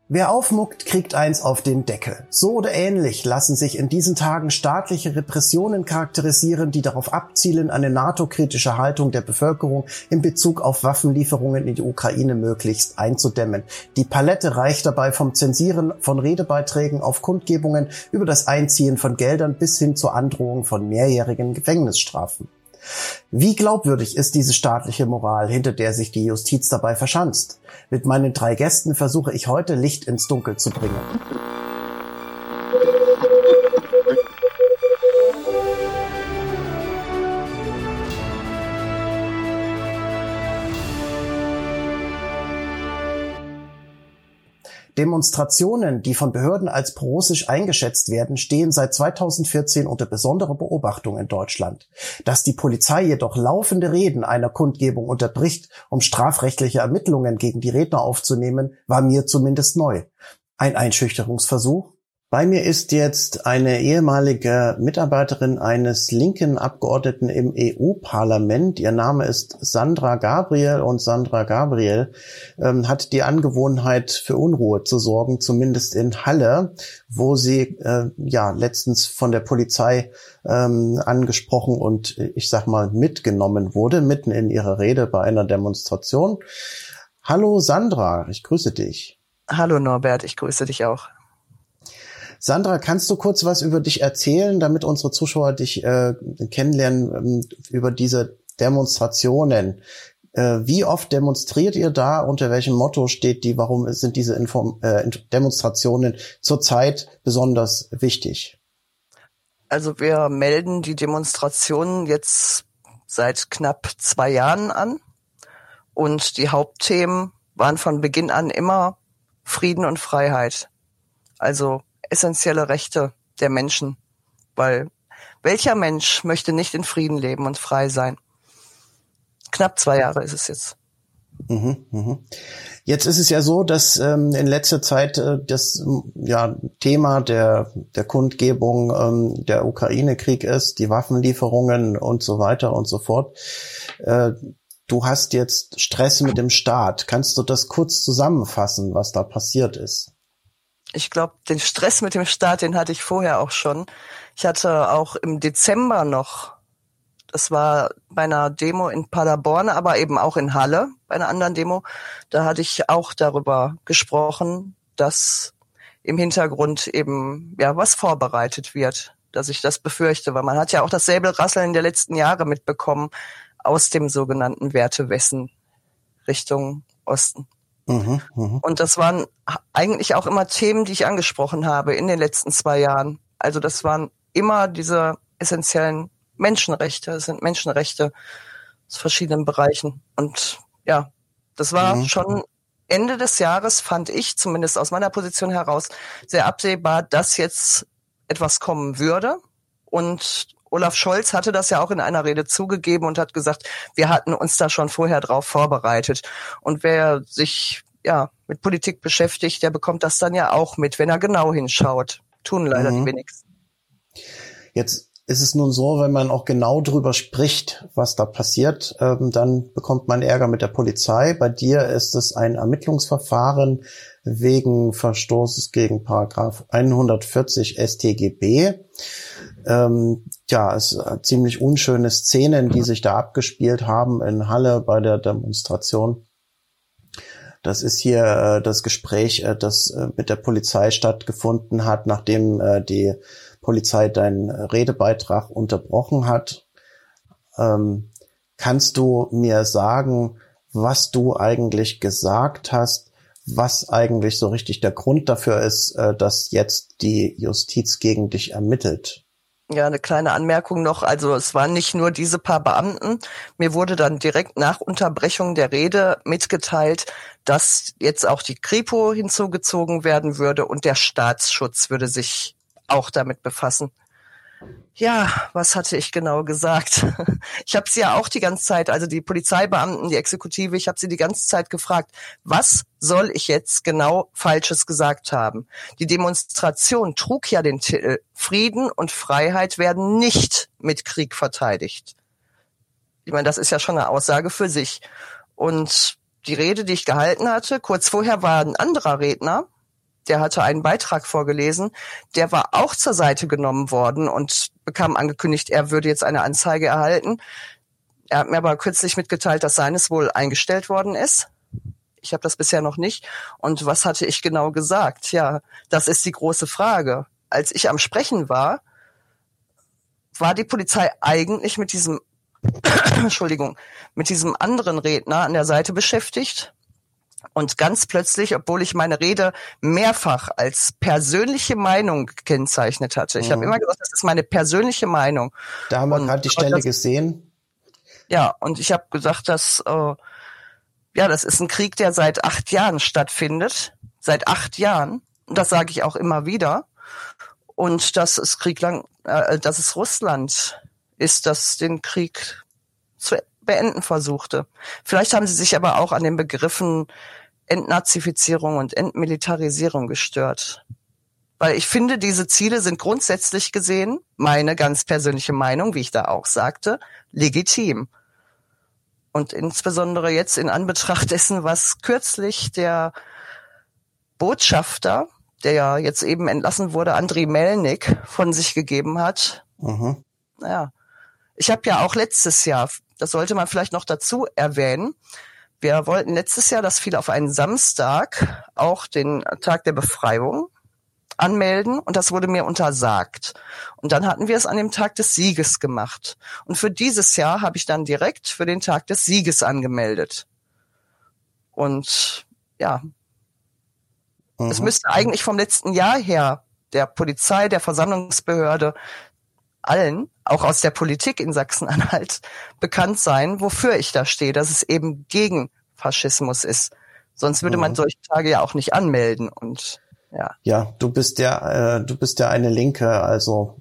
Wer aufmuckt, kriegt eins auf den Deckel. So oder ähnlich lassen sich in diesen Tagen staatliche Repressionen charakterisieren, die darauf abzielen, eine NATO-kritische Haltung der Bevölkerung in Bezug auf Waffenlieferungen in die Ukraine möglichst einzudämmen. Die Palette reicht dabei vom Zensieren von Redebeiträgen auf Kundgebungen über das Einziehen von Geldern bis hin zur Androhung von mehrjährigen Gefängnisstrafen. Wie glaubwürdig ist diese staatliche Moral, hinter der sich die Justiz dabei verschanzt? Mit meinen 3 Gästen versuche ich heute Licht ins Dunkel zu bringen. Demonstrationen, die von Behörden als pro-russisch eingeschätzt werden, stehen seit 2014 unter besonderer Beobachtung in Deutschland. Dass die Polizei jedoch laufende Reden einer Kundgebung unterbricht, um strafrechtliche Ermittlungen gegen die Redner aufzunehmen, war mir zumindest neu. Ein Einschüchterungsversuch? Bei mir ist jetzt eine ehemalige Mitarbeiterin eines linken Abgeordneten im EU-Parlament. Ihr Name ist Sandra Gabriel und Sandra Gabriel hat die Angewohnheit, für Unruhe zu sorgen, zumindest in Halle, wo sie letztens von der Polizei angesprochen und ich sag mal mitgenommen wurde, mitten in ihrer Rede bei einer Demonstration. Hallo Sandra, ich grüße dich. Hallo Norbert, ich grüße dich auch. Sandra, kannst du kurz was über dich erzählen, damit unsere Zuschauer dich kennenlernen über diese Demonstrationen? Wie oft demonstriert ihr da? Unter welchem Motto steht die? Warum sind diese Demonstrationen zurzeit besonders wichtig? Also wir melden die Demonstrationen jetzt seit knapp 2 Jahren an. Und die Hauptthemen waren von Beginn an immer Frieden und Freiheit. Also essentielle Rechte der Menschen, weil welcher Mensch möchte nicht in Frieden leben und frei sein? Knapp 2 Jahre ist es jetzt. Jetzt ist es ja so, dass in letzter Zeit das Thema der Kundgebung der Ukraine-Krieg ist, die Waffenlieferungen und so weiter und so fort. Du hast jetzt Stress mit dem Staat. Kannst du das kurz zusammenfassen, was da passiert ist? Ich glaube, den Stress mit dem Staat, den hatte ich vorher auch schon. Ich hatte auch im Dezember noch, das war bei einer Demo in Paderborn, aber eben auch in Halle, bei einer anderen Demo, da hatte ich auch darüber gesprochen, dass im Hintergrund eben was vorbereitet wird, dass ich das befürchte, weil man hat ja auch das Säbelrasseln der letzten Jahre mitbekommen aus dem sogenannten Wertewesten Richtung Osten. Und das waren eigentlich auch immer Themen, die ich angesprochen habe in den letzten 2 Jahren. Also das waren immer diese essentiellen Menschenrechte. Es sind Menschenrechte aus verschiedenen Bereichen. Und das war schon Ende des Jahres, fand ich, zumindest aus meiner Position heraus, sehr absehbar, dass jetzt etwas kommen würde. Und Olaf Scholz hatte das ja auch in einer Rede zugegeben und hat gesagt, wir hatten uns da schon vorher drauf vorbereitet. Und wer sich mit Politik beschäftigt, der bekommt das dann ja auch mit, wenn er genau hinschaut. Tun leider die wenigsten. Jetzt ist es nun so, wenn man auch genau drüber spricht, was da passiert, dann bekommt man Ärger mit der Polizei. Bei dir ist es ein Ermittlungsverfahren wegen Verstoßes gegen Paragraph 140 StGB. Es sind ziemlich unschöne Szenen, die sich da abgespielt haben in Halle bei der Demonstration. Das ist hier das Gespräch, das mit der Polizei stattgefunden hat, nachdem die Polizei deinen Redebeitrag unterbrochen hat. Kannst du mir sagen, was du eigentlich gesagt hast, was eigentlich so richtig der Grund dafür ist, dass jetzt die Justiz gegen dich ermittelt? Ja, eine kleine Anmerkung noch. Also es waren nicht nur diese paar Beamten. Mir wurde dann direkt nach Unterbrechung der Rede mitgeteilt, dass jetzt auch die Kripo hinzugezogen werden würde und der Staatsschutz würde sich auch damit befassen. Ja, was hatte ich genau gesagt? Ich habe sie ja auch die ganze Zeit, also die Polizeibeamten, die Exekutive, ich habe sie die ganze Zeit gefragt, was soll ich jetzt genau Falsches gesagt haben? Die Demonstration trug ja den Titel Frieden und Freiheit werden nicht mit Krieg verteidigt. Ich meine, das ist ja schon eine Aussage für sich. Und die Rede, die ich gehalten hatte, kurz vorher war ein anderer Redner, der hatte einen Beitrag vorgelesen, der war auch zur Seite genommen worden und bekam angekündigt, er würde jetzt eine Anzeige erhalten. Er hat mir aber kürzlich mitgeteilt, dass seines wohl eingestellt worden ist. Ich habe das bisher noch nicht. Und was hatte ich genau gesagt? Ja, das ist die große Frage. Als ich am Sprechen war die Polizei eigentlich mit diesem, Entschuldigung, mit diesem anderen Redner an der Seite beschäftigt. Und ganz plötzlich, obwohl ich meine Rede mehrfach als persönliche Meinung gekennzeichnet hatte. Ich habe immer gesagt, das ist meine persönliche Meinung. Da haben wir gerade die Stelle gesehen. Ja, und ich habe gesagt, dass das ist ein Krieg, der seit 8 Jahren stattfindet. Seit 8 Jahren. Und das sage ich auch immer wieder. Und dass es dass es Russland ist, das den Krieg zu beenden versuchte. Vielleicht haben sie sich aber auch an den Begriffen Entnazifizierung und Entmilitarisierung gestört. Weil ich finde, diese Ziele sind grundsätzlich gesehen, meine ganz persönliche Meinung, wie ich da auch sagte, legitim. Und insbesondere jetzt in Anbetracht dessen, was kürzlich der Botschafter, der ja jetzt eben entlassen wurde, Andriy Melnik, von sich gegeben hat. Naja, ich habe ja auch letztes Jahr, das sollte man vielleicht noch dazu erwähnen, wir wollten letztes Jahr, das fiel auf einen Samstag, auch den Tag der Befreiung anmelden und das wurde mir untersagt. Und dann hatten wir es an dem Tag des Sieges gemacht. Und für dieses Jahr habe ich dann direkt für den Tag des Sieges angemeldet. Und ja, es müsste eigentlich vom letzten Jahr her der Polizei, der Versammlungsbehörde, allen, auch aus der Politik in Sachsen-Anhalt, bekannt sein, wofür ich da stehe, dass es eben gegen Faschismus ist. Sonst würde man solche Tage ja auch nicht anmelden. Und ja, du bist ja eine Linke, also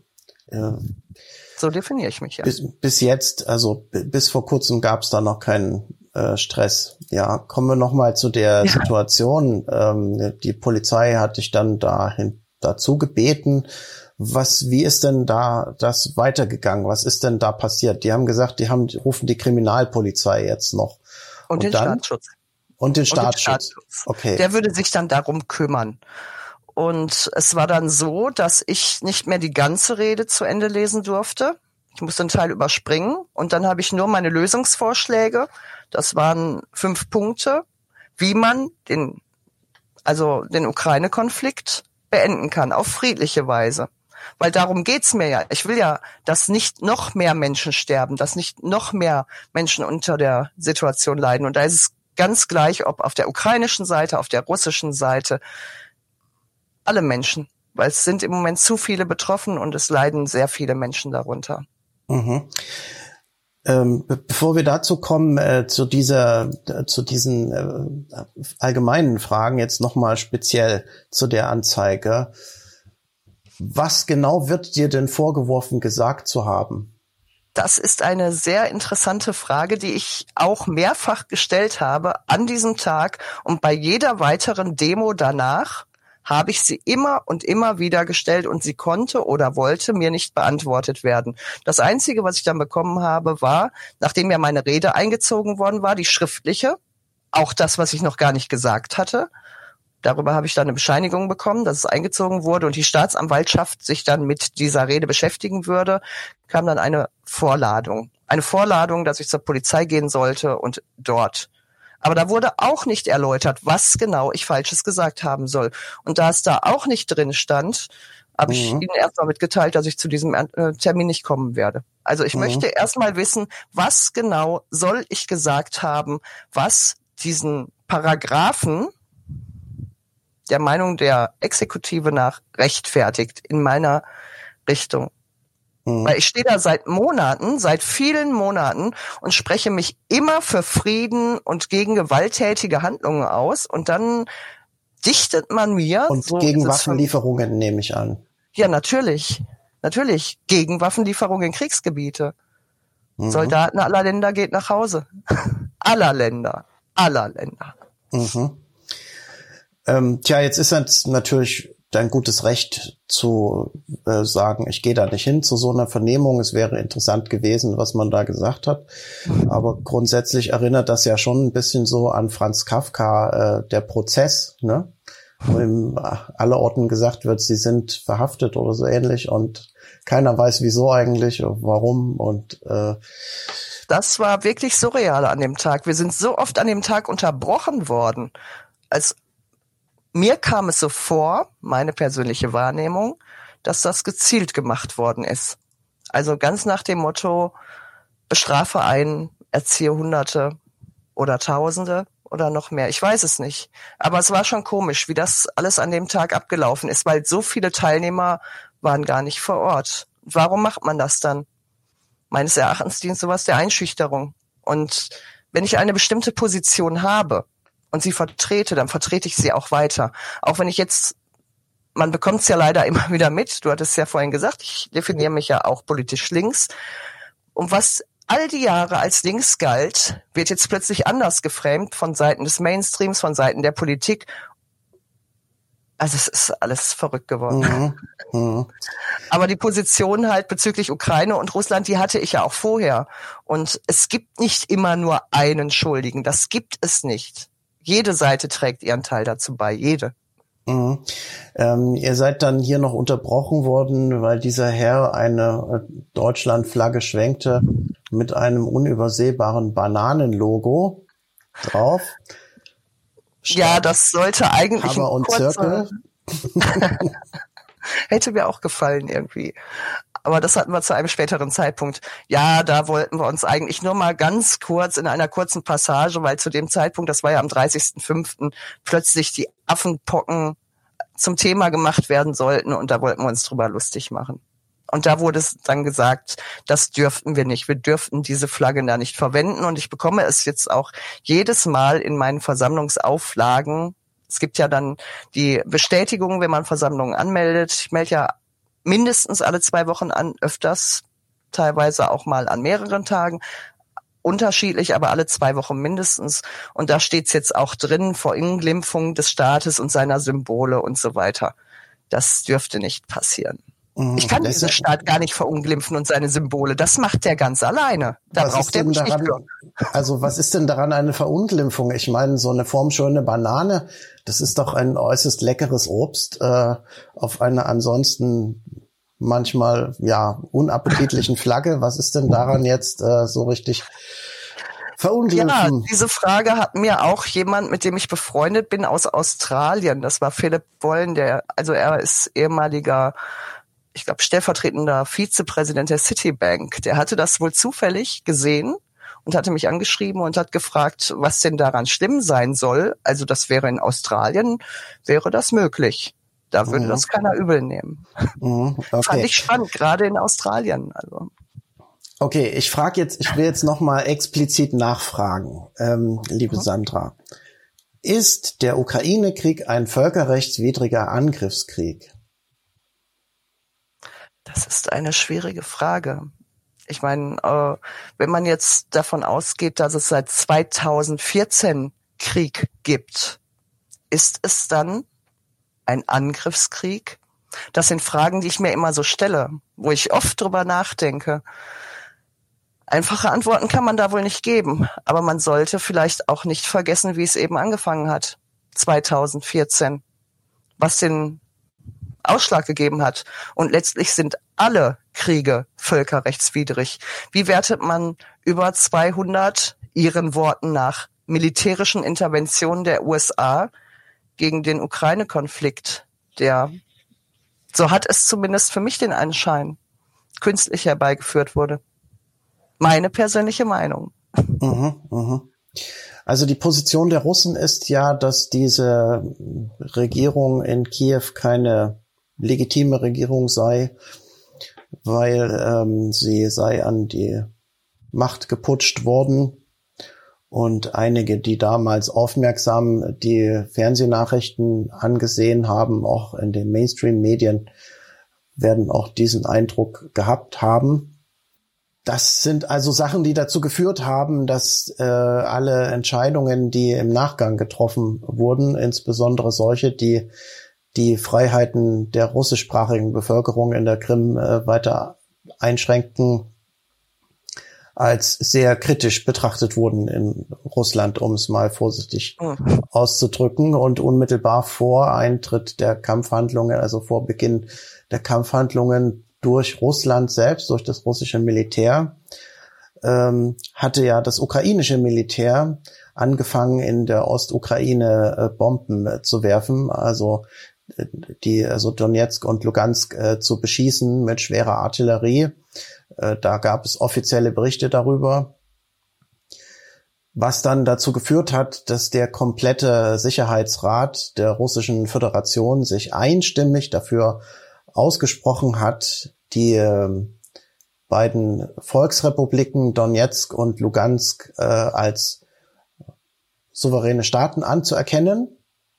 so definiere ich mich ja. Bis jetzt, also bis vor kurzem gab es da noch keinen Stress. Ja, kommen wir noch mal zu der Situation. Die Polizei hat dich dann dazu gebeten. Wie ist denn da das weitergegangen? Was ist denn da passiert? Die haben gesagt, rufen die Kriminalpolizei jetzt noch. Und den Staatsschutz. Und den Staatsschutz. Okay. Der würde sich dann darum kümmern. Und es war dann so, dass ich nicht mehr die ganze Rede zu Ende lesen durfte. Ich musste einen Teil überspringen. Und dann habe ich nur meine Lösungsvorschläge. Das waren 5 Punkte, wie man den Ukraine-Konflikt beenden kann, auf friedliche Weise. Weil darum geht's mir ja. Ich will ja, dass nicht noch mehr Menschen sterben, dass nicht noch mehr Menschen unter der Situation leiden. Und da ist es ganz gleich, ob auf der ukrainischen Seite, auf der russischen Seite, alle Menschen. Weil es sind im Moment zu viele betroffen und es leiden sehr viele Menschen darunter. Bevor wir dazu kommen, zu diesen allgemeinen Fragen, jetzt nochmal speziell zu der Anzeige. Was genau wird dir denn vorgeworfen, gesagt zu haben? Das ist eine sehr interessante Frage, die ich auch mehrfach gestellt habe an diesem Tag. Und bei jeder weiteren Demo danach habe ich sie immer und immer wieder gestellt und sie konnte oder wollte mir nicht beantwortet werden. Das Einzige, was ich dann bekommen habe, war, nachdem ja meine Rede eingezogen worden war, die schriftliche, auch das, was ich noch gar nicht gesagt hatte. Darüber habe ich dann eine Bescheinigung bekommen, dass es eingezogen wurde und die Staatsanwaltschaft sich dann mit dieser Rede beschäftigen würde, kam dann eine Vorladung. Eine Vorladung, dass ich zur Polizei gehen sollte und dort. Aber da wurde auch nicht erläutert, was genau ich Falsches gesagt haben soll. Und da es da auch nicht drin stand, habe ich Ihnen erstmal mitgeteilt, dass ich zu diesem Termin nicht kommen werde. Also ich möchte erstmal wissen, was genau soll ich gesagt haben, was diesen Paragraphen der Meinung der Exekutive nach rechtfertigt in meiner Richtung. Weil ich stehe da seit vielen Monaten und spreche mich immer für Frieden und gegen gewalttätige Handlungen aus und dann dichtet man mir... Und so gegen Waffenlieferungen nehme ich an. Ja, natürlich. Natürlich. Gegen Waffenlieferungen in Kriegsgebiete. Soldaten aller Länder geht nach Hause. Aller Länder. Jetzt ist es natürlich dein gutes Recht zu sagen, ich gehe da nicht hin zu so einer Vernehmung. Es wäre interessant gewesen, was man da gesagt hat. Aber grundsätzlich erinnert das ja schon ein bisschen so an Franz Kafka, der Prozess, ne? wo ihm allerorten gesagt wird, sie sind verhaftet oder so ähnlich und keiner weiß wieso eigentlich, warum und das war wirklich surreal an dem Tag. Wir sind so oft an dem Tag unterbrochen worden. Mir kam es so vor, meine persönliche Wahrnehmung, dass das gezielt gemacht worden ist. Also ganz nach dem Motto, bestrafe einen, erziehe Hunderte oder Tausende oder noch mehr. Ich weiß es nicht. Aber es war schon komisch, wie das alles an dem Tag abgelaufen ist, weil so viele Teilnehmer waren gar nicht vor Ort. Warum macht man das dann? Meines Erachtens dient sowas der Einschüchterung. Und wenn ich eine bestimmte Position habe und sie vertrete, dann vertrete ich sie auch weiter. Auch wenn ich jetzt, man bekommt es ja leider immer wieder mit, du hattest ja vorhin gesagt, ich definiere mich ja auch politisch links. Und was all die Jahre als links galt, wird jetzt plötzlich anders geframed von Seiten des Mainstreams, von Seiten der Politik. Also es ist alles verrückt geworden. Aber die Position halt bezüglich Ukraine und Russland, die hatte ich ja auch vorher. Und es gibt nicht immer nur einen Schuldigen. Das gibt es nicht. Jede Seite trägt ihren Teil dazu bei. Jede. Ihr seid dann hier noch unterbrochen worden, weil dieser Herr eine Deutschlandflagge schwenkte mit einem unübersehbaren Bananenlogo drauf. Ja, das sollte eigentlich Hammer und Zirkel. Hätte mir auch gefallen irgendwie. Aber das hatten wir zu einem späteren Zeitpunkt. Ja, da wollten wir uns eigentlich nur mal ganz kurz in einer kurzen Passage, weil zu dem Zeitpunkt, das war ja am 30.05., plötzlich die Affenpocken zum Thema gemacht werden sollten und da wollten wir uns drüber lustig machen. Und da wurde es dann gesagt, das dürften wir nicht. Wir dürften diese Flagge da nicht verwenden. Und ich bekomme es jetzt auch jedes Mal in meinen Versammlungsauflagen. Es gibt ja dann die Bestätigung, wenn man Versammlungen anmeldet. Ich melde ja mindestens alle 2 Wochen an, öfters, teilweise auch mal an mehreren Tagen. Unterschiedlich, aber alle 2 Wochen mindestens. Und da steht's jetzt auch drin, Verunglimpfung des Staates und seiner Symbole und so weiter. Das dürfte nicht passieren. Ich kann diesen Staat gar nicht verunglimpfen und seine Symbole. Das macht der ganz alleine. Da braucht er mich nicht für. Also was ist denn daran eine Verunglimpfung? Ich meine, so eine formschöne Banane, das ist doch ein äußerst leckeres Obst auf einer ansonsten manchmal ja unappetitlichen Flagge. Was ist denn daran jetzt so richtig verunglimpfen? Ja, diese Frage hat mir auch jemand, mit dem ich befreundet bin, aus Australien. Das war Philipp Wollen, er ist ehemaliger, ich glaube, stellvertretender Vizepräsident der Citibank. Der hatte das wohl zufällig gesehen und hatte mich angeschrieben und hat gefragt, was denn daran schlimm sein soll. Also das wäre in Australien, wäre das möglich. Da würde das keiner übel nehmen. Okay. Fand ich spannend, gerade in Australien. Also. Okay, ich will jetzt nochmal explizit nachfragen, liebe Sandra. Ist der Ukraine-Krieg ein völkerrechtswidriger Angriffskrieg? Das ist eine schwierige Frage. Ich meine, wenn man jetzt davon ausgeht, dass es seit 2014 Krieg gibt, ist es dann ein Angriffskrieg? Das sind Fragen, die ich mir immer so stelle, wo ich oft drüber nachdenke. Einfache Antworten kann man da wohl nicht geben, aber man sollte vielleicht auch nicht vergessen, wie es eben angefangen hat, 2014, was den Ausschlag gegeben hat. Und letztlich sind alle Kriege völkerrechtswidrig. Wie wertet man über 200, ihren Worten nach, militärischen Interventionen der USA gegen den Ukraine-Konflikt, der, so hat es zumindest für mich den Anschein, künstlich herbeigeführt wurde? Meine persönliche Meinung. Also die Position der Russen ist ja, dass diese Regierung in Kiew keine legitime Regierung sei, weil sie sei an die Macht geputscht worden. Und einige, die damals aufmerksam die Fernsehnachrichten angesehen haben, auch in den Mainstream-Medien, werden auch diesen Eindruck gehabt haben. Das sind also Sachen, die dazu geführt haben, dass alle Entscheidungen, die im Nachgang getroffen wurden, insbesondere solche, die die Freiheiten der russischsprachigen Bevölkerung in der Krim weiter einschränkten, als sehr kritisch betrachtet wurden in Russland, um es mal vorsichtig auszudrücken. Und unmittelbar vor Eintritt der Kampfhandlungen, also vor Beginn der Kampfhandlungen durch Russland selbst, durch das russische Militär, hatte ja das ukrainische Militär angefangen, in der Ostukraine Bomben zu werfen, also Donetsk und Lugansk zu beschießen mit schwerer Artillerie. Da gab es offizielle Berichte darüber, was dann dazu geführt hat, dass der komplette Sicherheitsrat der Russischen Föderation sich einstimmig dafür ausgesprochen hat, die beiden Volksrepubliken Donetsk und Lugansk als souveräne Staaten anzuerkennen,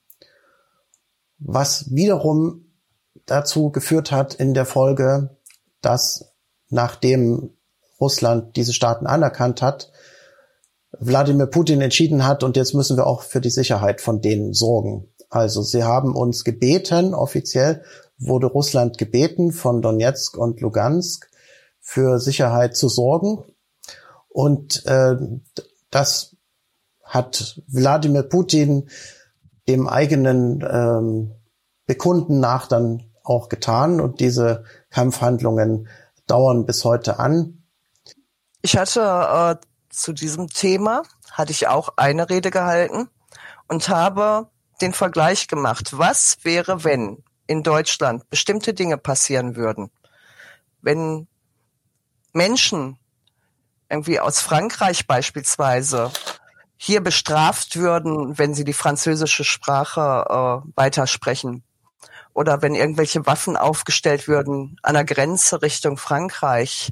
was wiederum dazu geführt hat in der Folge, dass nachdem Russland diese Staaten anerkannt hat, Wladimir Putin entschieden hat, und jetzt müssen wir auch für die Sicherheit von denen sorgen. Also sie haben uns gebeten, offiziell wurde Russland gebeten, von Donetsk und Lugansk für Sicherheit zu sorgen. Und das hat Wladimir Putin dem eigenen Bekunden nach dann auch getan. Und diese Kampfhandlungen dauern bis heute an. Ich hatte zu diesem Thema, hatte ich auch eine Rede gehalten und habe den Vergleich gemacht. Was wäre, wenn in Deutschland bestimmte Dinge passieren würden? Wenn Menschen irgendwie aus Frankreich beispielsweise hier bestraft würden, wenn sie die französische Sprache weitersprechen. Oder wenn irgendwelche Waffen aufgestellt würden an der Grenze Richtung Frankreich.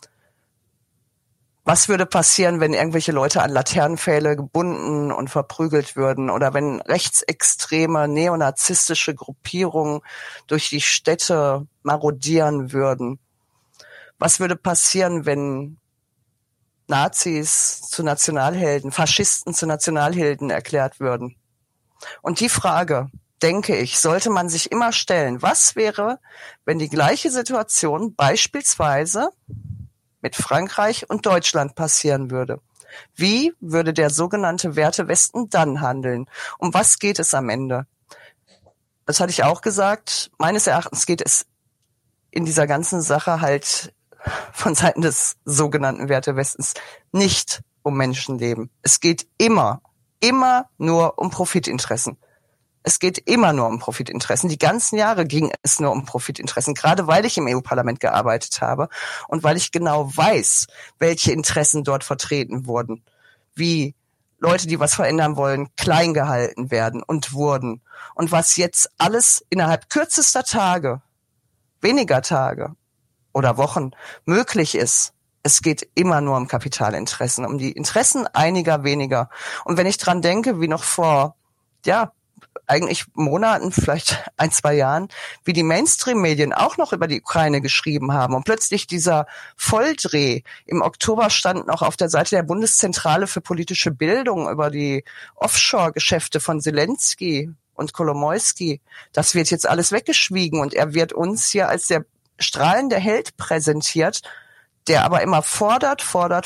Was würde passieren, wenn irgendwelche Leute an Laternenpfähle gebunden und verprügelt würden? Oder wenn rechtsextreme, neonazistische Gruppierungen durch die Städte marodieren würden? Was würde passieren, wenn Nazis zu Nationalhelden, Faschisten zu Nationalhelden erklärt würden? Und die Frage, denke ich, sollte man sich immer stellen. Was wäre, wenn die gleiche Situation beispielsweise mit Frankreich und Deutschland passieren würde? Wie würde der sogenannte Wertewesten dann handeln? Um was geht es am Ende? Das hatte ich auch gesagt. Meines Erachtens geht es in dieser ganzen Sache halt von Seiten des sogenannten Wertewestens nicht um Menschenleben. Es geht immer nur um Profitinteressen. Es geht immer nur um Profitinteressen. Die ganzen Jahre ging es nur um Profitinteressen, gerade weil ich im EU-Parlament gearbeitet habe und weil ich genau weiß, welche Interessen dort vertreten wurden, wie Leute, die was verändern wollen, klein gehalten werden und wurden. Und was jetzt alles innerhalb kürzester Tage, weniger Tage oder Wochen möglich ist. Es geht immer nur um Kapitalinteressen, um die Interessen einiger weniger. Und wenn ich dran denke, wie noch vor, eigentlich Monaten, vielleicht 1-2 Jahren, wie die Mainstream-Medien auch noch über die Ukraine geschrieben haben und plötzlich dieser Volldreh. Im Oktober stand noch auf der Seite der Bundeszentrale für politische Bildung über die Offshore-Geschäfte von Zelensky und Kolomoisky. Das wird jetzt alles weggeschwiegen und er wird uns hier als der strahlende Held präsentiert, der aber immer fordert.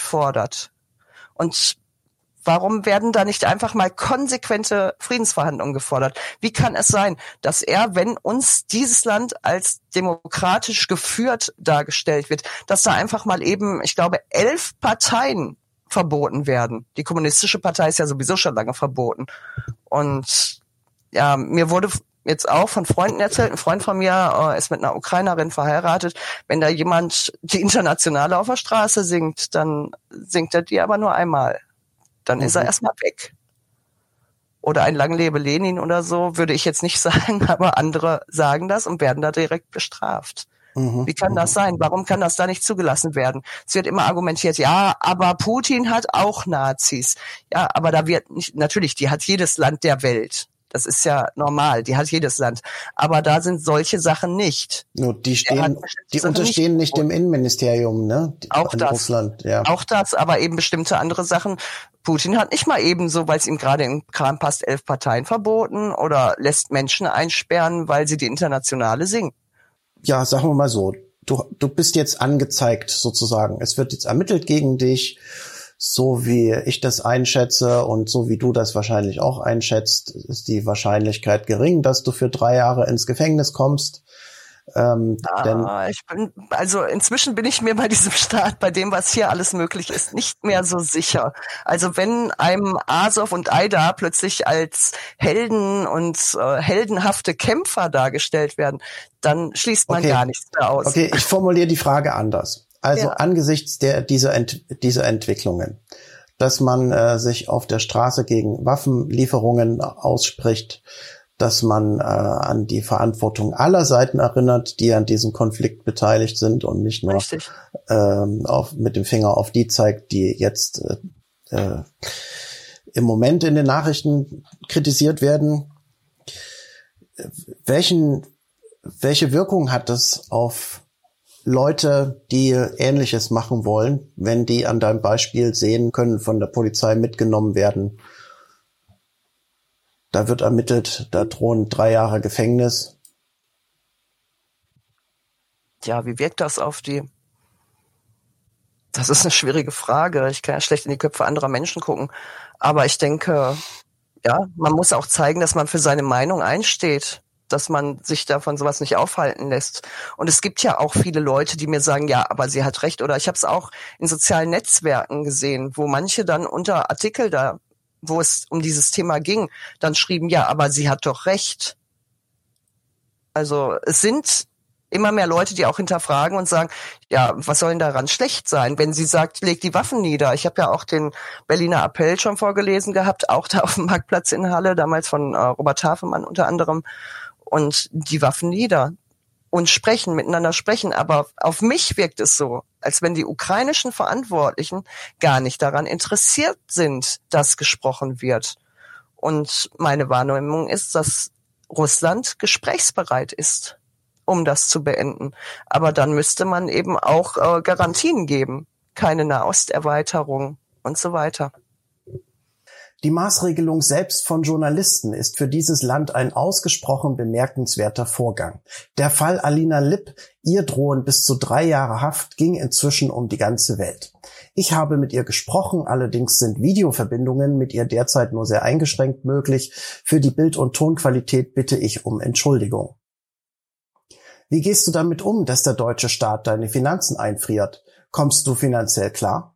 Und warum werden da nicht einfach mal konsequente Friedensverhandlungen gefordert? Wie kann es sein, dass er, wenn uns dieses Land als demokratisch geführt dargestellt wird, dass da einfach mal eben, ich glaube, 11 Parteien verboten werden? Die Kommunistische Partei ist ja sowieso schon lange verboten. Und ja, mir wurde jetzt auch von Freunden erzählt, ein Freund von mir ist mit einer Ukrainerin verheiratet, wenn da jemand die Internationale auf der Straße singt, dann singt er die aber nur einmal. Dann ist er erstmal weg. Oder ein Lang lebe Lenin oder so, würde ich jetzt nicht sagen, aber andere sagen das und werden da direkt bestraft. Wie kann das sein? Warum kann das da nicht zugelassen werden? Es wird immer argumentiert, ja, aber Putin hat auch Nazis. Ja, aber da wird nicht, natürlich, die hat jedes Land der Welt. Das ist ja normal, die hat jedes Land. Aber da sind solche Sachen nicht. Nur die unterstehen nicht dem Innenministerium, ne? Auch das. Russland, ja. Auch das, aber eben bestimmte andere Sachen. Putin hat nicht mal ebenso, weil es ihm gerade im Kram passt, 11 Parteien verboten oder lässt Menschen einsperren, weil sie die Internationale singen. Ja, sagen wir mal so. du bist jetzt angezeigt sozusagen. Es wird jetzt ermittelt gegen dich, so wie ich das einschätze und so wie du das wahrscheinlich auch einschätzt, ist die Wahrscheinlichkeit gering, dass du für 3 Jahre ins Gefängnis kommst. Also inzwischen bin ich mir bei diesem Staat, bei dem, was hier alles möglich ist, nicht mehr so sicher. Also wenn einem Azov und Aida plötzlich als Helden und heldenhafte Kämpfer dargestellt werden, dann schließt man gar nichts mehr aus. Okay, ich formuliere die Frage anders. Also angesichts dieser Entwicklungen, dass man sich auf der Straße gegen Waffenlieferungen ausspricht, dass man an die Verantwortung aller Seiten erinnert, die an diesem Konflikt beteiligt sind und nicht nur mit dem Finger auf die zeigt, die jetzt im Moment in den Nachrichten kritisiert werden. Welche Wirkung hat das auf Leute, die Ähnliches machen wollen, wenn die an deinem Beispiel sehen können, von der Polizei mitgenommen werden? Da wird ermittelt, da drohen 3 Jahre Gefängnis. Ja, wie wirkt das auf die? Das ist eine schwierige Frage. Ich kann ja schlecht in die Köpfe anderer Menschen gucken. Aber ich denke, ja, man muss auch zeigen, dass man für seine Meinung einsteht, dass man sich davon sowas nicht aufhalten lässt. Und es gibt ja auch viele Leute, die mir sagen, ja, aber sie hat recht. Oder ich habe es auch in sozialen Netzwerken gesehen, wo manche dann unter Artikel da, wo es um dieses Thema ging, dann schrieben, ja, aber sie hat doch recht. Also es sind immer mehr Leute, die auch hinterfragen und sagen, ja, was soll denn daran schlecht sein, wenn sie sagt, leg die Waffen nieder. Ich habe ja auch den Berliner Appell schon vorgelesen gehabt, auch da auf dem Marktplatz in Halle, damals von Robert Havemann unter anderem, und die Waffen nieder und miteinander sprechen. Aber auf mich wirkt es so, als wenn die ukrainischen Verantwortlichen gar nicht daran interessiert sind, dass gesprochen wird. Und meine Wahrnehmung ist, dass Russland gesprächsbereit ist, um das zu beenden. Aber dann müsste man eben auch Garantien geben. Keine Nahosterweiterung und so weiter. Die Maßregelung selbst von Journalisten ist für dieses Land ein ausgesprochen bemerkenswerter Vorgang. Der Fall Alina Lipp, ihr drohen bis zu 3 Jahre Haft, ging inzwischen um die ganze Welt. Ich habe mit ihr gesprochen, allerdings sind Videoverbindungen mit ihr derzeit nur sehr eingeschränkt möglich. Für die Bild- und Tonqualität bitte ich um Entschuldigung. Wie gehst du damit um, dass der deutsche Staat deine Finanzen einfriert? Kommst du finanziell klar?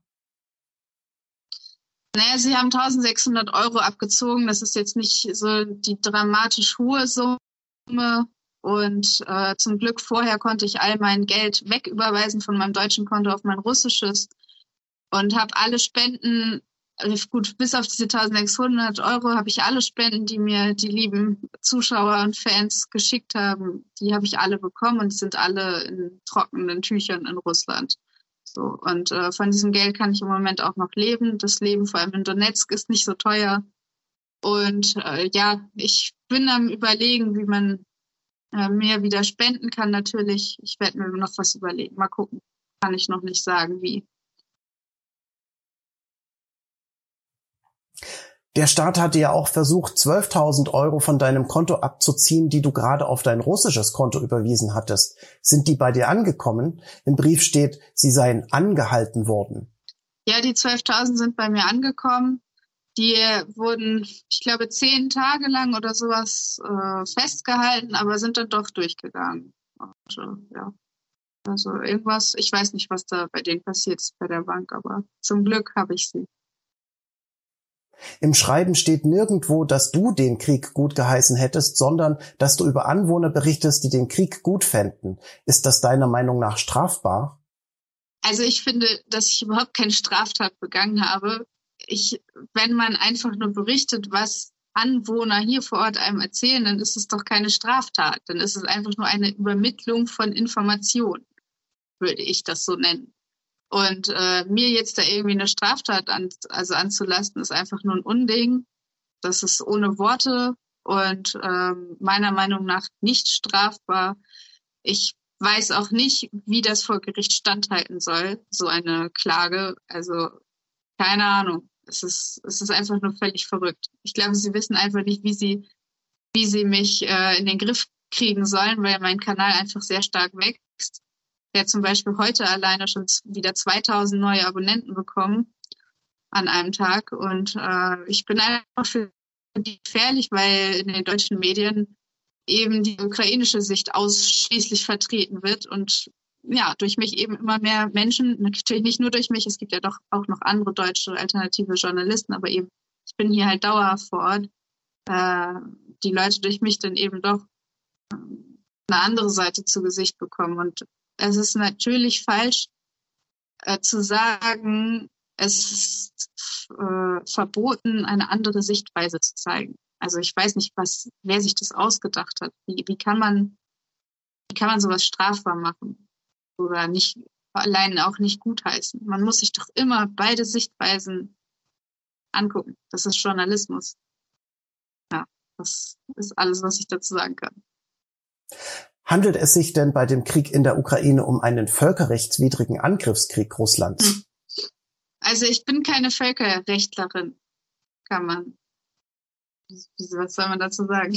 Naja, sie haben 1.600 € abgezogen. Das ist jetzt nicht so die dramatisch hohe Summe. Und zum Glück vorher konnte ich all mein Geld wegüberweisen von meinem deutschen Konto auf mein russisches und habe alle Spenden, gut, bis auf diese 1.600 € habe ich alle Spenden, die mir die lieben Zuschauer und Fans geschickt haben, die habe ich alle bekommen und sind alle in trockenen Tüchern in Russland. So, und von diesem Geld kann ich im Moment auch noch leben. Das Leben vor allem in Donetsk ist nicht so teuer. Und ich bin am Überlegen, wie man mir wieder spenden kann natürlich. Ich werde mir noch was überlegen. Mal gucken. Kann ich noch nicht sagen, wie. Der Staat hatte ja auch versucht, 12.000 € von deinem Konto abzuziehen, die du gerade auf dein russisches Konto überwiesen hattest. Sind die bei dir angekommen? Im Brief steht, sie seien angehalten worden. Ja, die 12.000 sind bei mir angekommen. Die wurden, ich glaube, 10 Tage lang oder sowas festgehalten, aber sind dann doch durchgegangen. Und, also irgendwas, ich weiß nicht, was da bei denen passiert ist bei der Bank, aber zum Glück habe ich sie. Im Schreiben steht nirgendwo, dass du den Krieg gut geheißen hättest, sondern dass du über Anwohner berichtest, die den Krieg gut fänden. Ist das deiner Meinung nach strafbar? Also ich finde, dass ich überhaupt keine Straftat begangen habe. Wenn man einfach nur berichtet, was Anwohner hier vor Ort einem erzählen, dann ist es doch keine Straftat. Dann ist es einfach nur eine Übermittlung von Informationen, würde ich das so nennen. Und mir jetzt da irgendwie eine Straftat anzulasten, ist einfach nur ein Unding. Das ist ohne Worte und meiner Meinung nach nicht strafbar. Ich weiß auch nicht, wie das vor Gericht standhalten soll, so eine Klage. Also keine Ahnung. Es ist einfach nur völlig verrückt. Ich glaube, sie wissen einfach nicht, wie sie mich in den Griff kriegen sollen, weil mein Kanal einfach sehr stark wächst. der zum Beispiel heute alleine schon wieder 2000 neue Abonnenten bekommen an einem Tag. Und ich bin einfach für die gefährlich, weil in den deutschen Medien eben die ukrainische Sicht ausschließlich vertreten wird und ja, durch mich eben immer mehr Menschen, natürlich nicht nur durch mich, es gibt ja doch auch noch andere deutsche alternative Journalisten, aber eben, ich bin hier halt dauerhaft vor Ort, die Leute durch mich dann eben doch eine andere Seite zu Gesicht bekommen. Und es ist natürlich falsch zu sagen, es ist verboten, eine andere Sichtweise zu zeigen. Also ich weiß nicht, wer sich das ausgedacht hat. Wie kann man sowas strafbar machen oder nicht allein auch nicht gutheißen? Man muss sich doch immer beide Sichtweisen angucken. Das ist Journalismus. Ja, das ist alles, was ich dazu sagen kann. Handelt es sich denn bei dem Krieg in der Ukraine um einen völkerrechtswidrigen Angriffskrieg Russlands? Also ich bin keine Völkerrechtlerin, was soll man dazu sagen?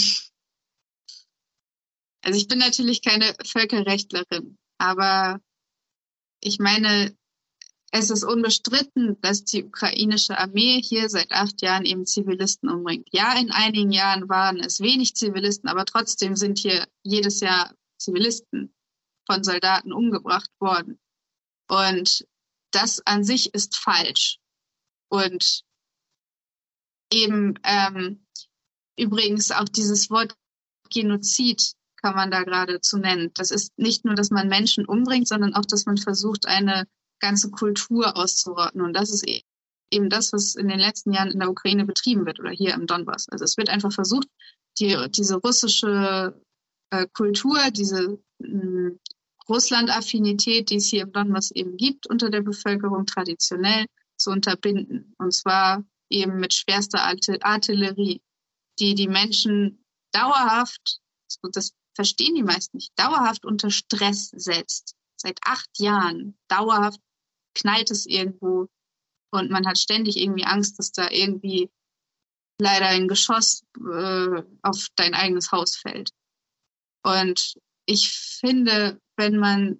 Also ich bin natürlich keine Völkerrechtlerin, aber ich meine, es ist unbestritten, dass die ukrainische Armee hier seit 8 Jahren eben Zivilisten umbringt. Ja, in einigen Jahren waren es wenig Zivilisten, aber trotzdem sind hier jedes Jahr Zivilisten von Soldaten umgebracht worden. Und das an sich ist falsch. Und eben übrigens auch dieses Wort Genozid kann man da geradezu nennen. Das ist nicht nur, dass man Menschen umbringt, sondern auch, dass man versucht, eine ganze Kultur auszurotten. Und das ist eben das, was in den letzten Jahren in der Ukraine betrieben wird oder hier im Donbass. Also es wird einfach versucht, diese russische Kultur, diese Russland-Affinität, die es hier im Donbass eben gibt, unter der Bevölkerung traditionell zu unterbinden. Und zwar eben mit schwerster Artillerie, die Menschen dauerhaft, das verstehen die meisten nicht, dauerhaft unter Stress setzt. Seit 8 Jahren dauerhaft knallt es irgendwo und man hat ständig irgendwie Angst, dass da irgendwie leider ein Geschoss auf dein eigenes Haus fällt. Und ich finde, wenn man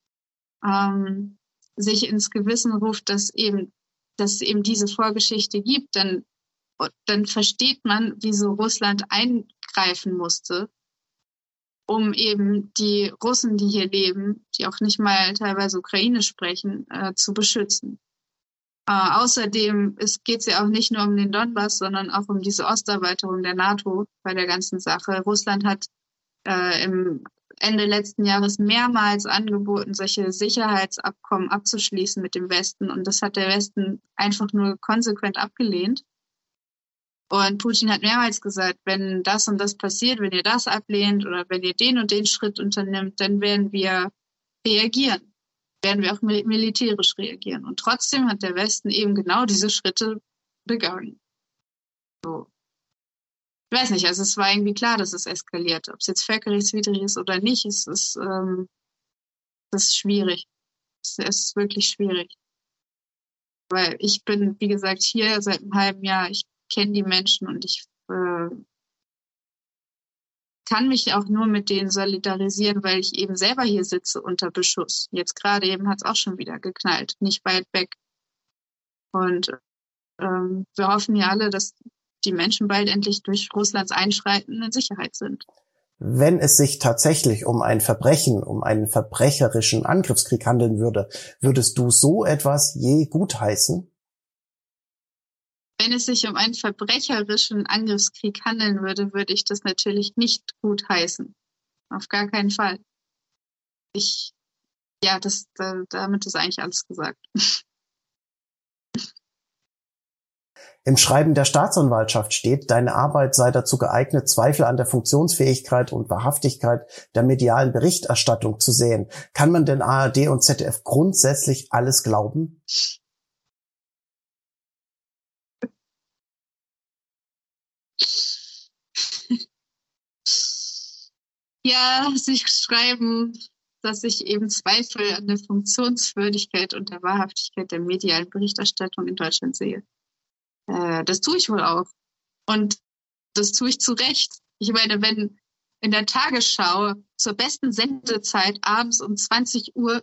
sich ins Gewissen ruft, dass es eben diese Vorgeschichte gibt, dann versteht man, wieso Russland eingreifen musste, um eben die Russen, die hier leben, die auch nicht mal teilweise Ukrainisch sprechen, zu beschützen. Außerdem geht es ja auch nicht nur um den Donbass, sondern auch um diese Osterweiterung der NATO bei der ganzen Sache. Russland hat im Ende letzten Jahres mehrmals angeboten, solche Sicherheitsabkommen abzuschließen mit dem Westen. Und das hat der Westen einfach nur konsequent abgelehnt. Und Putin hat mehrmals gesagt, wenn das und das passiert, wenn ihr das ablehnt oder wenn ihr den und den Schritt unternimmt, dann werden wir reagieren. Werden wir auch militärisch reagieren. Und trotzdem hat der Westen eben genau diese Schritte begangen. So. Ich weiß nicht, also es war irgendwie klar, dass es eskaliert. Ob es jetzt völkerrechtswidrig ist oder nicht, es ist schwierig. Es ist wirklich schwierig. Weil ich bin, wie gesagt, hier seit einem halben Jahr. Ich kenne die Menschen und ich kann mich auch nur mit denen solidarisieren, weil ich eben selber hier sitze unter Beschuss. Jetzt gerade eben hat es auch schon wieder geknallt, nicht weit weg. Und wir hoffen ja alle, dass die Menschen bald endlich durch Russlands Einschreiten in Sicherheit sind. Wenn es sich tatsächlich um ein Verbrechen, um einen verbrecherischen Angriffskrieg handeln würde, würdest du so etwas je gutheißen? Wenn es sich um einen verbrecherischen Angriffskrieg handeln würde, würde ich das natürlich nicht gutheißen. Auf gar keinen Fall. Damit ist eigentlich alles gesagt. Im Schreiben der Staatsanwaltschaft steht, deine Arbeit sei dazu geeignet, Zweifel an der Funktionsfähigkeit und Wahrhaftigkeit der medialen Berichterstattung zu säen. Kann man denn ARD und ZDF grundsätzlich alles glauben? Ja, sie schreiben, dass ich eben Zweifel an der Funktionswürdigkeit und der Wahrhaftigkeit der medialen Berichterstattung in Deutschland sehe. Das tue ich wohl auch. Und das tue ich zu Recht. Ich meine, wenn in der Tagesschau zur besten Sendezeit abends um 20:15 Uhr,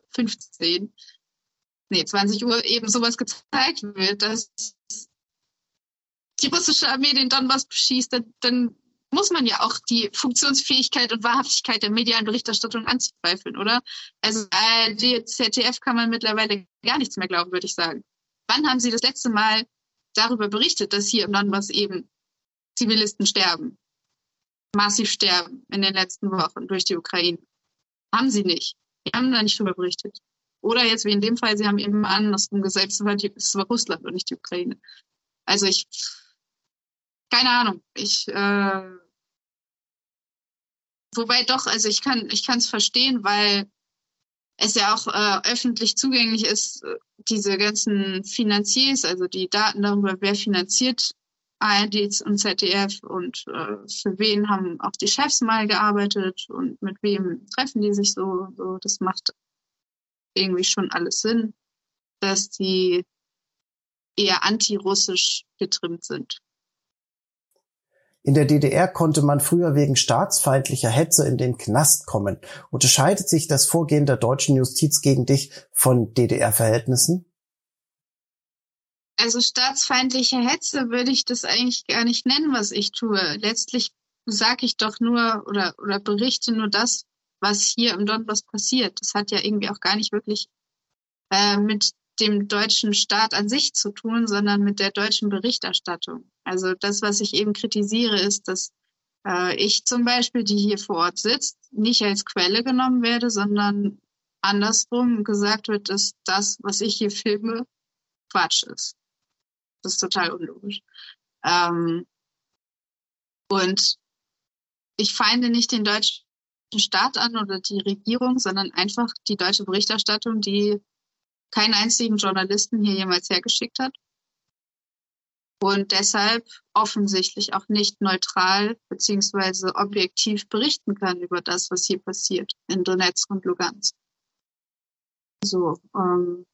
20 Uhr eben sowas gezeigt wird, dass die russische Armee den Donbass beschießt, dann muss man ja auch die Funktionsfähigkeit und Wahrhaftigkeit der medialen Berichterstattung anzweifeln, oder? Also ARD, ZDF kann man mittlerweile gar nichts mehr glauben, würde ich sagen. Wann haben Sie das letzte Mal darüber berichtet, dass hier im Donbass eben Zivilisten sterben, massiv sterben in den letzten Wochen durch die Ukraine? Haben Sie nicht. Die haben da nicht drüber berichtet. Oder jetzt wie in dem Fall, Sie haben eben andersrum gesagt, es war Russland und nicht die Ukraine. Also keine Ahnung. Wobei doch, also ich kann es verstehen, weil es ja auch öffentlich zugänglich ist, diese ganzen Finanziers, also die Daten darüber, wer finanziert ARD und ZDF und für wen haben auch die Chefs mal gearbeitet und mit wem treffen die sich so. Das macht irgendwie schon alles Sinn, dass die eher antirussisch getrimmt sind. In der DDR konnte man früher wegen staatsfeindlicher Hetze in den Knast kommen. Unterscheidet sich das Vorgehen der deutschen Justiz gegen dich von DDR-Verhältnissen? Also staatsfeindliche Hetze würde ich das eigentlich gar nicht nennen, was ich tue. Letztlich sage ich doch nur oder berichte nur das, was hier im Donbass passiert. Das hat ja irgendwie auch gar nicht wirklich mit dem deutschen Staat an sich zu tun, sondern mit der deutschen Berichterstattung. Also das, was ich eben kritisiere, ist, dass ich zum Beispiel, die hier vor Ort sitzt, nicht als Quelle genommen werde, sondern andersrum gesagt wird, dass das, was ich hier filme, Quatsch ist. Das ist total unlogisch. Und ich feinde nicht den deutschen Staat an oder die Regierung, sondern einfach die deutsche Berichterstattung, die keinen einzigen Journalisten hier jemals hergeschickt hat und deshalb offensichtlich auch nicht neutral bzw. objektiv berichten kann über das, was hier passiert in Donetsk und Lugansk. So, und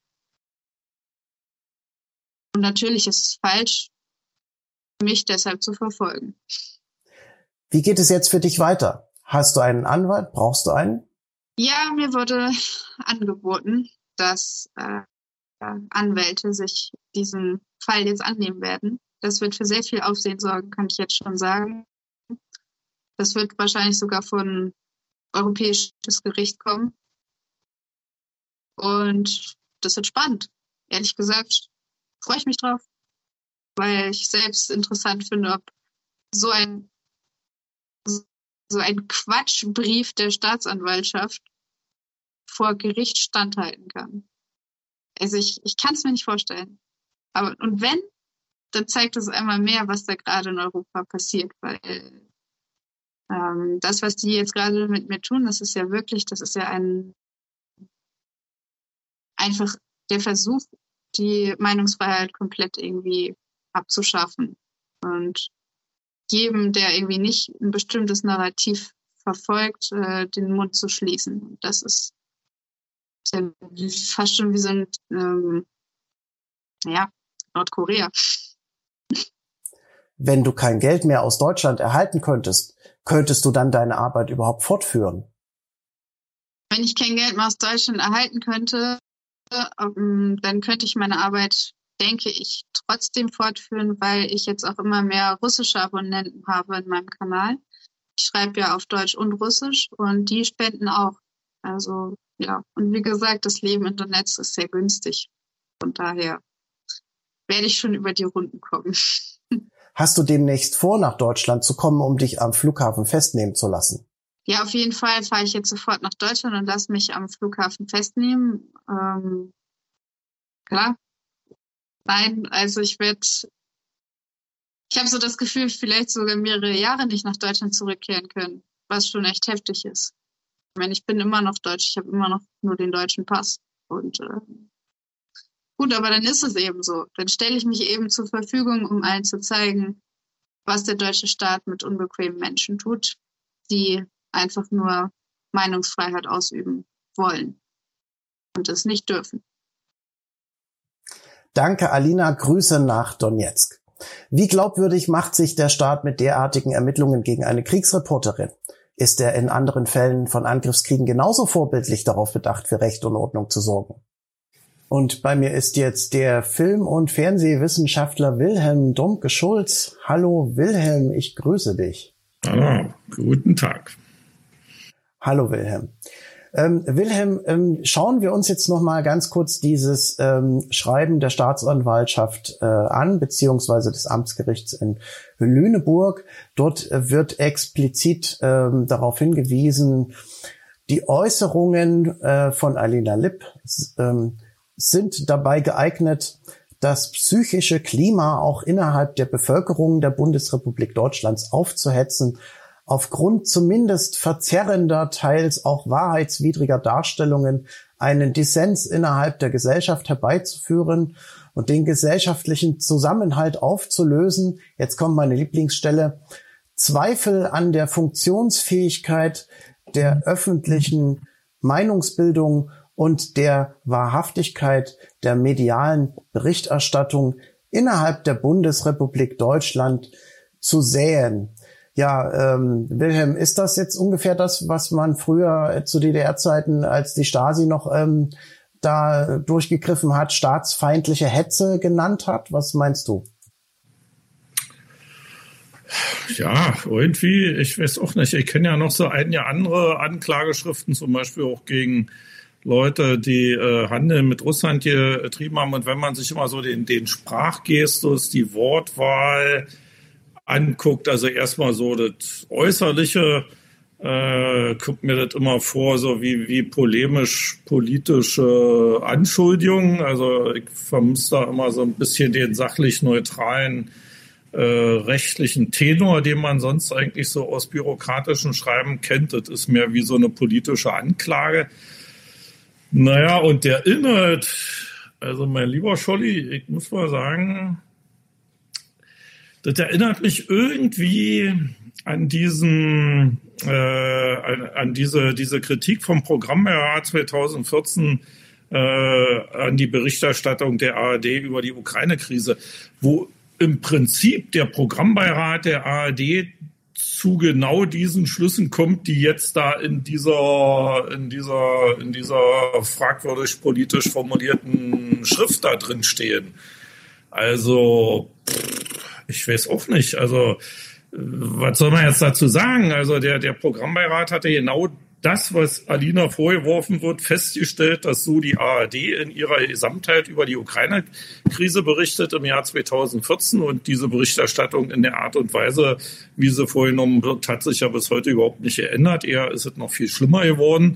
natürlich ist es falsch, mich deshalb zu verfolgen. Wie geht es jetzt für dich weiter? Hast du einen Anwalt? Brauchst du einen? Ja, mir wurde angeboten, dass Anwälte sich diesen Fall jetzt annehmen werden. Das wird für sehr viel Aufsehen sorgen, kann ich jetzt schon sagen. Das wird wahrscheinlich sogar von Europäisches Gericht kommen. Und das wird spannend. Ehrlich gesagt freue ich mich drauf, weil ich selbst interessant finde, ob so ein Quatschbrief der Staatsanwaltschaft vor Gericht standhalten kann. Also ich kann es mir nicht vorstellen. Und wenn, dann zeigt es einmal mehr, was da gerade in Europa passiert, weil das, was die jetzt gerade mit mir tun, das ist ja einfach der Versuch, die Meinungsfreiheit komplett irgendwie abzuschaffen und jedem, der irgendwie nicht ein bestimmtes Narrativ verfolgt, den Mund zu schließen. Und das ist ja fast schon wie so ein Nordkorea. Wenn du kein Geld mehr aus Deutschland erhalten könntest du dann deine Arbeit überhaupt fortführen? Wenn ich kein Geld mehr aus Deutschland erhalten könnte, dann könnte ich meine Arbeit, denke ich, trotzdem fortführen, weil ich jetzt auch immer mehr russische Abonnenten habe in meinem Kanal. Ich schreibe ja auf Deutsch und Russisch und die spenden auch. Also ja, und wie gesagt, das Leben in Donetsk ist sehr günstig. Von daher werde ich schon über die Runden kommen. Hast du demnächst vor, nach Deutschland zu kommen, um dich am Flughafen festnehmen zu lassen? Ja, auf jeden Fall fahre ich jetzt sofort nach Deutschland und lasse mich am Flughafen festnehmen. Klar. Nein, also ich habe so das Gefühl, vielleicht sogar mehrere Jahre nicht nach Deutschland zurückkehren können, was schon echt heftig ist. Ich meine, ich bin immer noch Deutsch, ich habe immer noch nur den deutschen Pass. Und gut, aber dann ist es eben so. Dann stelle ich mich eben zur Verfügung, um allen zu zeigen, was der deutsche Staat mit unbequemen Menschen tut, die einfach nur Meinungsfreiheit ausüben wollen und es nicht dürfen. Danke, Alina. Grüße nach Donetsk. Wie glaubwürdig macht sich der Staat mit derartigen Ermittlungen gegen eine Kriegsreporterin? ist er in anderen Fällen von Angriffskriegen genauso vorbildlich darauf bedacht, für Recht und Ordnung zu sorgen. Und bei mir ist jetzt der Film- und Fernsehwissenschaftler Wilhelm Domke-Schulz. Hallo Wilhelm, ich grüße dich. Hallo, guten Tag. Hallo Wilhelm. Wilhelm, schauen wir uns jetzt noch mal ganz kurz dieses Schreiben der Staatsanwaltschaft an, beziehungsweise des Amtsgerichts in Lüneburg. Dort wird explizit darauf hingewiesen, die Äußerungen von Alina Lipp sind dabei geeignet, das psychische Klima auch innerhalb der Bevölkerung der Bundesrepublik Deutschlands aufzuhetzen, aufgrund zumindest verzerrender, teils auch wahrheitswidriger Darstellungen einen Dissens innerhalb der Gesellschaft herbeizuführen und den gesellschaftlichen Zusammenhalt aufzulösen. Jetzt kommt meine Lieblingsstelle. Zweifel an der Funktionsfähigkeit der öffentlichen Meinungsbildung und der Wahrhaftigkeit der medialen Berichterstattung innerhalb der Bundesrepublik Deutschland zu säen. Ja, Wilhelm, ist das jetzt ungefähr das, was man früher zu DDR-Zeiten, als die Stasi noch da durchgegriffen hat, staatsfeindliche Hetze genannt hat? Was meinst du? Ja, irgendwie, ich weiß auch nicht. Ich kenne ja noch so einige andere Anklageschriften, zum Beispiel auch gegen Leute, die Handel mit Russland getrieben haben. Und wenn man sich immer so den Sprachgestus, die Wortwahl anguckt, also erstmal so das Äußerliche, kommt mir das immer vor, so wie polemisch-politische Anschuldigungen. Also ich vermisse da immer so ein bisschen den sachlich neutralen rechtlichen Tenor, den man sonst eigentlich so aus bürokratischen Schreiben kennt. Das ist mehr wie so eine politische Anklage. Naja, und der Inhalt, also mein lieber Scholli, ich muss mal sagen, das erinnert mich irgendwie an diese Kritik vom Programmbeirat 2014 an die Berichterstattung der ARD über die Ukraine-Krise, wo im Prinzip der Programmbeirat der ARD zu genau diesen Schlüssen kommt, die jetzt da in dieser fragwürdig politisch formulierten Schrift da drin stehen. Also, ich weiß auch nicht. Also, was soll man jetzt dazu sagen? Also, der Programmbeirat hatte genau das, was Alina vorgeworfen wird, festgestellt, dass so die ARD in ihrer Gesamtheit über die Ukraine-Krise berichtet im Jahr 2014 und diese Berichterstattung in der Art und Weise, wie sie vorgenommen wird, hat sich ja bis heute überhaupt nicht geändert. Eher ist es noch viel schlimmer geworden.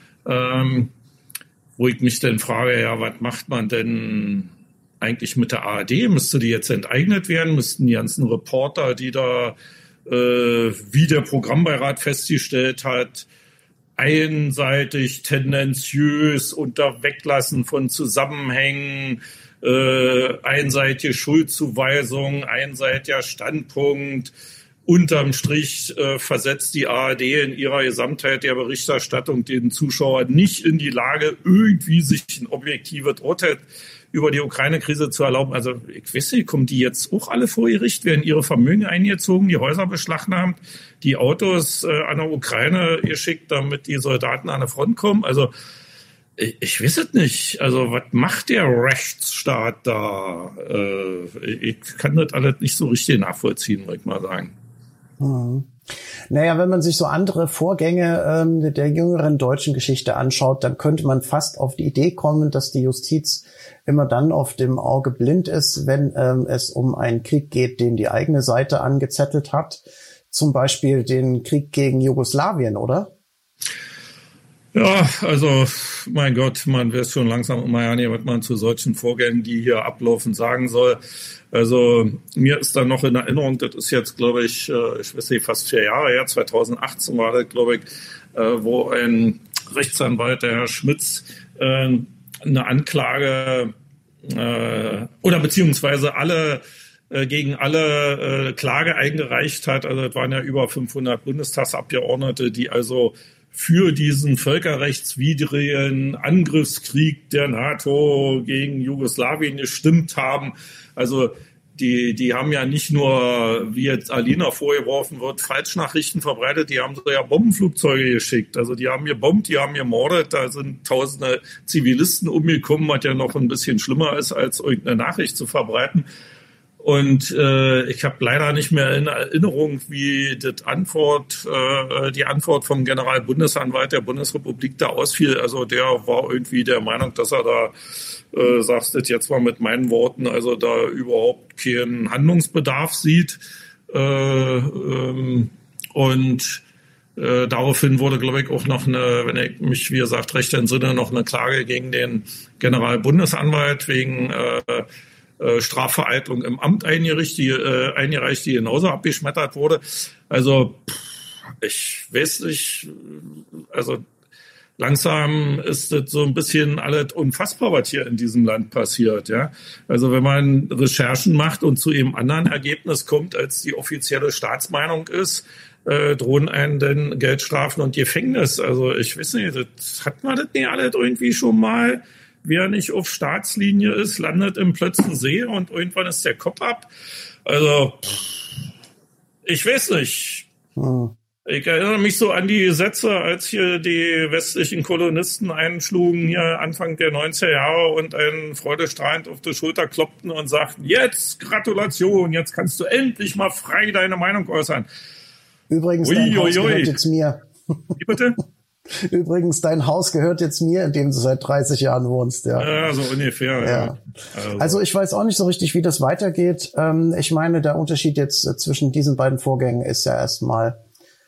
Wo ich mich dann frage, ja, was macht man denn eigentlich mit der ARD? Müsste die jetzt enteignet werden? Müssten die ganzen Reporter, die da, wie der Programmbeirat festgestellt hat, einseitig, tendenziös, unter Weglassen von Zusammenhängen, einseitige Schuldzuweisung, einseitiger Standpunkt, unterm Strich versetzt die ARD in ihrer Gesamtheit der Berichterstattung den Zuschauer nicht in die Lage, irgendwie sich ein objektives Urteil über die Ukraine-Krise zu erlauben. Also ich weiß nicht, kommen die jetzt auch alle vor Gericht, werden ihre Vermögen eingezogen, die Häuser beschlagnahmt, die Autos an der Ukraine geschickt, damit die Soldaten an der Front kommen. Also ich weiß es nicht. Also was macht der Rechtsstaat da? Ich kann das alles nicht so richtig nachvollziehen, würde ich mal sagen. Naja, wenn man sich so andere Vorgänge der jüngeren deutschen Geschichte anschaut, dann könnte man fast auf die Idee kommen, dass die Justiz immer dann auf dem Auge blind ist, wenn es um einen Krieg geht, den die eigene Seite angezettelt hat. Zum Beispiel den Krieg gegen Jugoslawien, oder? Ja, also mein Gott, man weiß schon langsam immer ja nicht, was man zu solchen Vorgängen, die hier ablaufen, sagen soll. Also mir ist da noch in Erinnerung, das ist jetzt, glaube ich, ich weiß nicht, fast 4 Jahre her, 2018 war das, glaube ich, wo ein Rechtsanwalt, der Herr Schmitz, eine Anklage oder beziehungsweise gegen alle Klage eingereicht hat. Also es waren ja über 500 Bundestagsabgeordnete, die also für diesen völkerrechtswidrigen Angriffskrieg der NATO gegen Jugoslawien gestimmt haben. Also die haben ja nicht nur, wie jetzt Alina vorgeworfen wird, Falschnachrichten verbreitet, die haben so ja Bombenflugzeuge geschickt. Also die haben gebombt, die haben gemordet, da sind tausende Zivilisten umgekommen, was ja noch ein bisschen schlimmer ist, als irgendeine Nachricht zu verbreiten. Und ich habe leider nicht mehr in Erinnerung, wie die Antwort vom Generalbundesanwalt der Bundesrepublik da ausfiel. Also der war irgendwie der Meinung, dass er da, sagst du jetzt mal mit meinen Worten, also da überhaupt keinen Handlungsbedarf sieht. Daraufhin wurde, glaube ich, auch noch wenn ich mich, wie gesagt, recht entsinne, noch eine Klage gegen den Generalbundesanwalt wegen Strafvereitlung im Amt eingereicht, die genauso abgeschmettert wurde. Also ich weiß nicht, also langsam ist das so ein bisschen alles unfassbar, was hier in diesem Land passiert. Ja, also wenn man Recherchen macht und zu einem anderen Ergebnis kommt, als die offizielle Staatsmeinung ist, drohen einen denn Geldstrafen und Gefängnis. Also ich weiß nicht, hat man das nicht alles irgendwie schon mal? Wer nicht auf Staatslinie ist, landet im Plötzensee und irgendwann ist der Kopf ab. Also, ich weiß nicht. Ich erinnere mich so an die Sätze, als hier die westlichen Kolonisten einschlugen, hier Anfang der 90er Jahre und einen freudestrahlend auf die Schulter klopften und sagten, jetzt Gratulation, jetzt kannst du endlich mal frei deine Meinung äußern. Übrigens, dein Haus gehört jetzt mir. Wie bitte? Übrigens, dein Haus gehört jetzt mir, in dem du seit 30 Jahren wohnst. Ja, so ungefähr. Ja. Also ich weiß auch nicht so richtig, wie das weitergeht. Ich meine, der Unterschied jetzt zwischen diesen beiden Vorgängen ist ja erstmal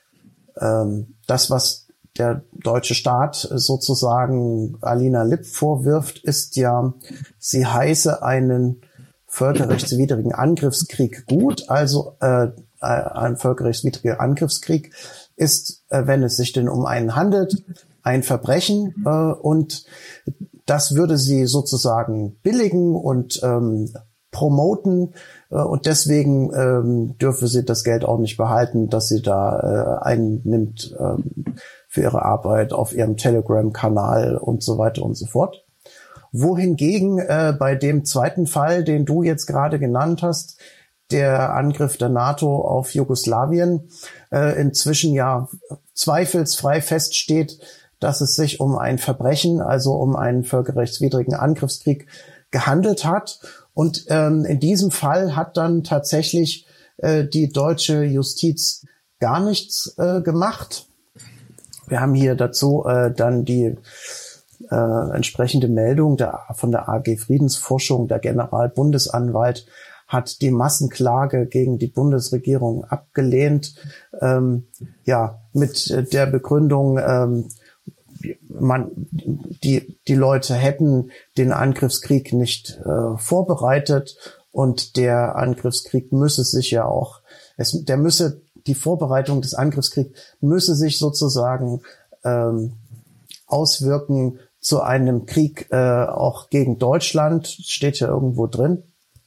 das, was der deutsche Staat sozusagen Alina Lipp vorwirft, ist ja, sie heiße einen völkerrechtswidrigen Angriffskrieg gut. Also ein völkerrechtswidriger Angriffskrieg ist, wenn es sich denn um einen handelt, ein Verbrechen und das würde sie sozusagen billigen und promoten und deswegen dürfe sie das Geld auch nicht behalten, das sie da einnimmt für ihre Arbeit auf ihrem Telegram-Kanal und so weiter und so fort. Wohingegen bei dem zweiten Fall, den du jetzt gerade genannt hast, der Angriff der NATO auf Jugoslawien, inzwischen ja zweifelsfrei feststeht, dass es sich um ein Verbrechen, also um einen völkerrechtswidrigen Angriffskrieg gehandelt hat. Und in diesem Fall hat dann tatsächlich die deutsche Justiz gar nichts gemacht. Wir haben hier dazu dann die entsprechende Meldung von der AG Friedensforschung. Der Generalbundesanwalt hat die Massenklage gegen die Bundesregierung abgelehnt, mit der Begründung, die Leute hätten den Angriffskrieg nicht vorbereitet und der Angriffskrieg müsse sich ja auch, die Vorbereitung des Angriffskriegs müsse sich sozusagen auswirken zu einem Krieg auch gegen Deutschland, steht ja irgendwo drin.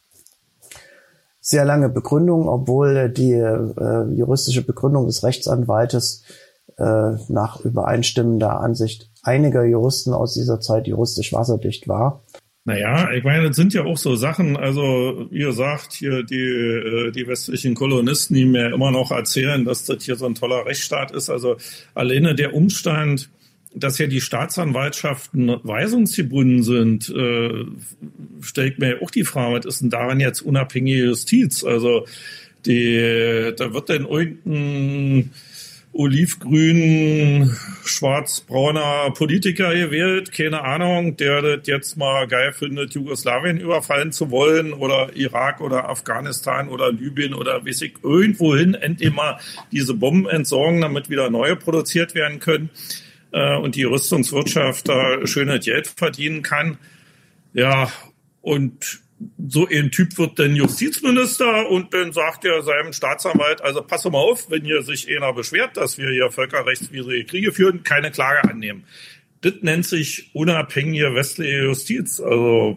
Sehr lange Begründung, obwohl die juristische Begründung des Rechtsanwaltes nach übereinstimmender Ansicht einiger Juristen aus dieser Zeit juristisch wasserdicht war. Naja, ich meine, das sind ja auch so Sachen, also wie gesagt, hier die westlichen Kolonisten, die mir immer noch erzählen, dass das hier so ein toller Rechtsstaat ist. Also alleine der Umstand, dass ja die Staatsanwaltschaften weisungsgebunden sind, stellt mir auch die Frage, was ist denn daran jetzt unabhängige Justiz? Also da wird dann irgendein olivgrün, schwarz-brauner Politiker gewählt, keine Ahnung, der das jetzt mal geil findet, Jugoslawien überfallen zu wollen oder Irak oder Afghanistan oder Libyen oder weiß ich, irgendwohin endlich mal diese Bomben entsorgen, damit wieder neue produziert werden können. Und die Rüstungswirtschaft da schönes Geld verdienen kann. Ja, und so ein Typ wird dann Justizminister und dann sagt er seinem Staatsanwalt, also pass mal auf, wenn hier sich einer beschwert, dass wir hier völkerrechtswidrige Kriege führen, keine Klage annehmen. Das nennt sich unabhängige westliche Justiz. Also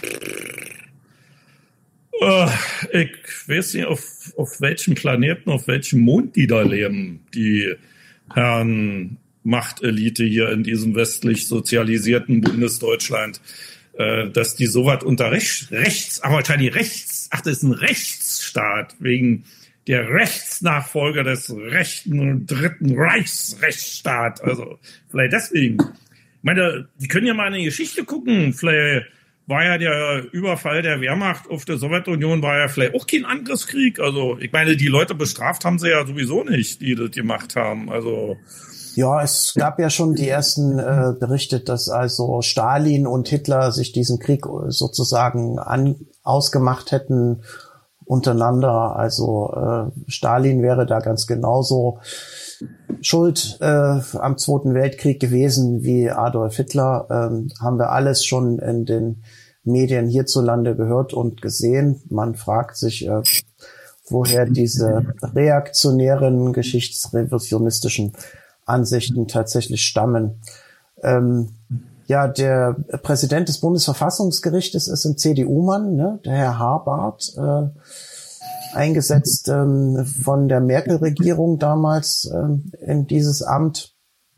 ich weiß nicht, auf welchem Planeten, auf welchem Mond die da leben, die Herren Machtelite hier in diesem westlich sozialisierten Bundesdeutschland, dass die sowas unter Rechtsanwaltschaft, die das ist ein Rechtsstaat, wegen der Rechtsnachfolger des rechten und dritten Reichsrechtsstaat. Also vielleicht deswegen. Ich meine, die können ja mal in die Geschichte gucken. Vielleicht war ja der Überfall der Wehrmacht auf die Sowjetunion, war ja vielleicht auch kein Angriffskrieg. Also ich meine, die Leute bestraft haben sie ja sowieso nicht, die das gemacht haben. Also ja, es gab ja schon die ersten Berichte, dass also Stalin und Hitler sich diesen Krieg sozusagen ausgemacht hätten untereinander. Also Stalin wäre da ganz genauso schuld am Zweiten Weltkrieg gewesen wie Adolf Hitler. Haben wir alles schon in den Medien hierzulande gehört und gesehen. Man fragt sich, woher diese reaktionären, geschichtsrevisionistischen Ansichten tatsächlich stammen. Ja, der Präsident des Bundesverfassungsgerichtes ist ein CDU-Mann, ne, der Herr Habart, eingesetzt von der Merkel-Regierung damals in dieses Amt.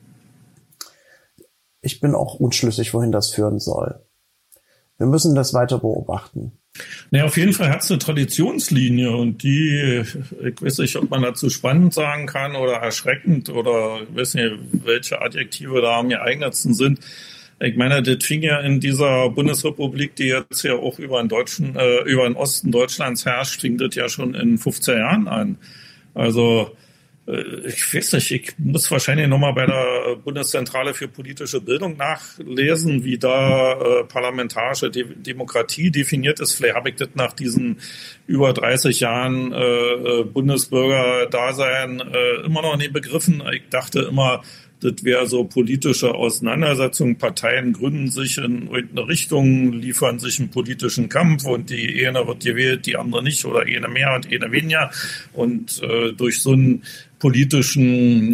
Ich bin auch unschlüssig, wohin das führen soll. Wir müssen das weiter beobachten. Naja, auf jeden Fall hat es eine Traditionslinie und die, ich weiß nicht, ob man dazu spannend sagen kann oder erschreckend oder ich weiß nicht, welche Adjektive da am geeignetsten sind. Ich meine, das fing ja in dieser Bundesrepublik, die jetzt ja auch über den Osten Deutschlands herrscht, fing das ja schon in 15 Jahren an. Also ich weiß nicht, ich muss wahrscheinlich nochmal bei der Bundeszentrale für politische Bildung nachlesen, wie da parlamentarische Demokratie definiert ist. Vielleicht habe ich das nach diesen über 30 Jahren Bundesbürger-Dasein immer noch nicht begriffen. Ich dachte immer, das wäre so politische Auseinandersetzung. Parteien gründen sich in irgendeine Richtung, liefern sich einen politischen Kampf und die eine wird gewählt, die andere nicht oder eine mehr und eine weniger. Und durch so einen politischen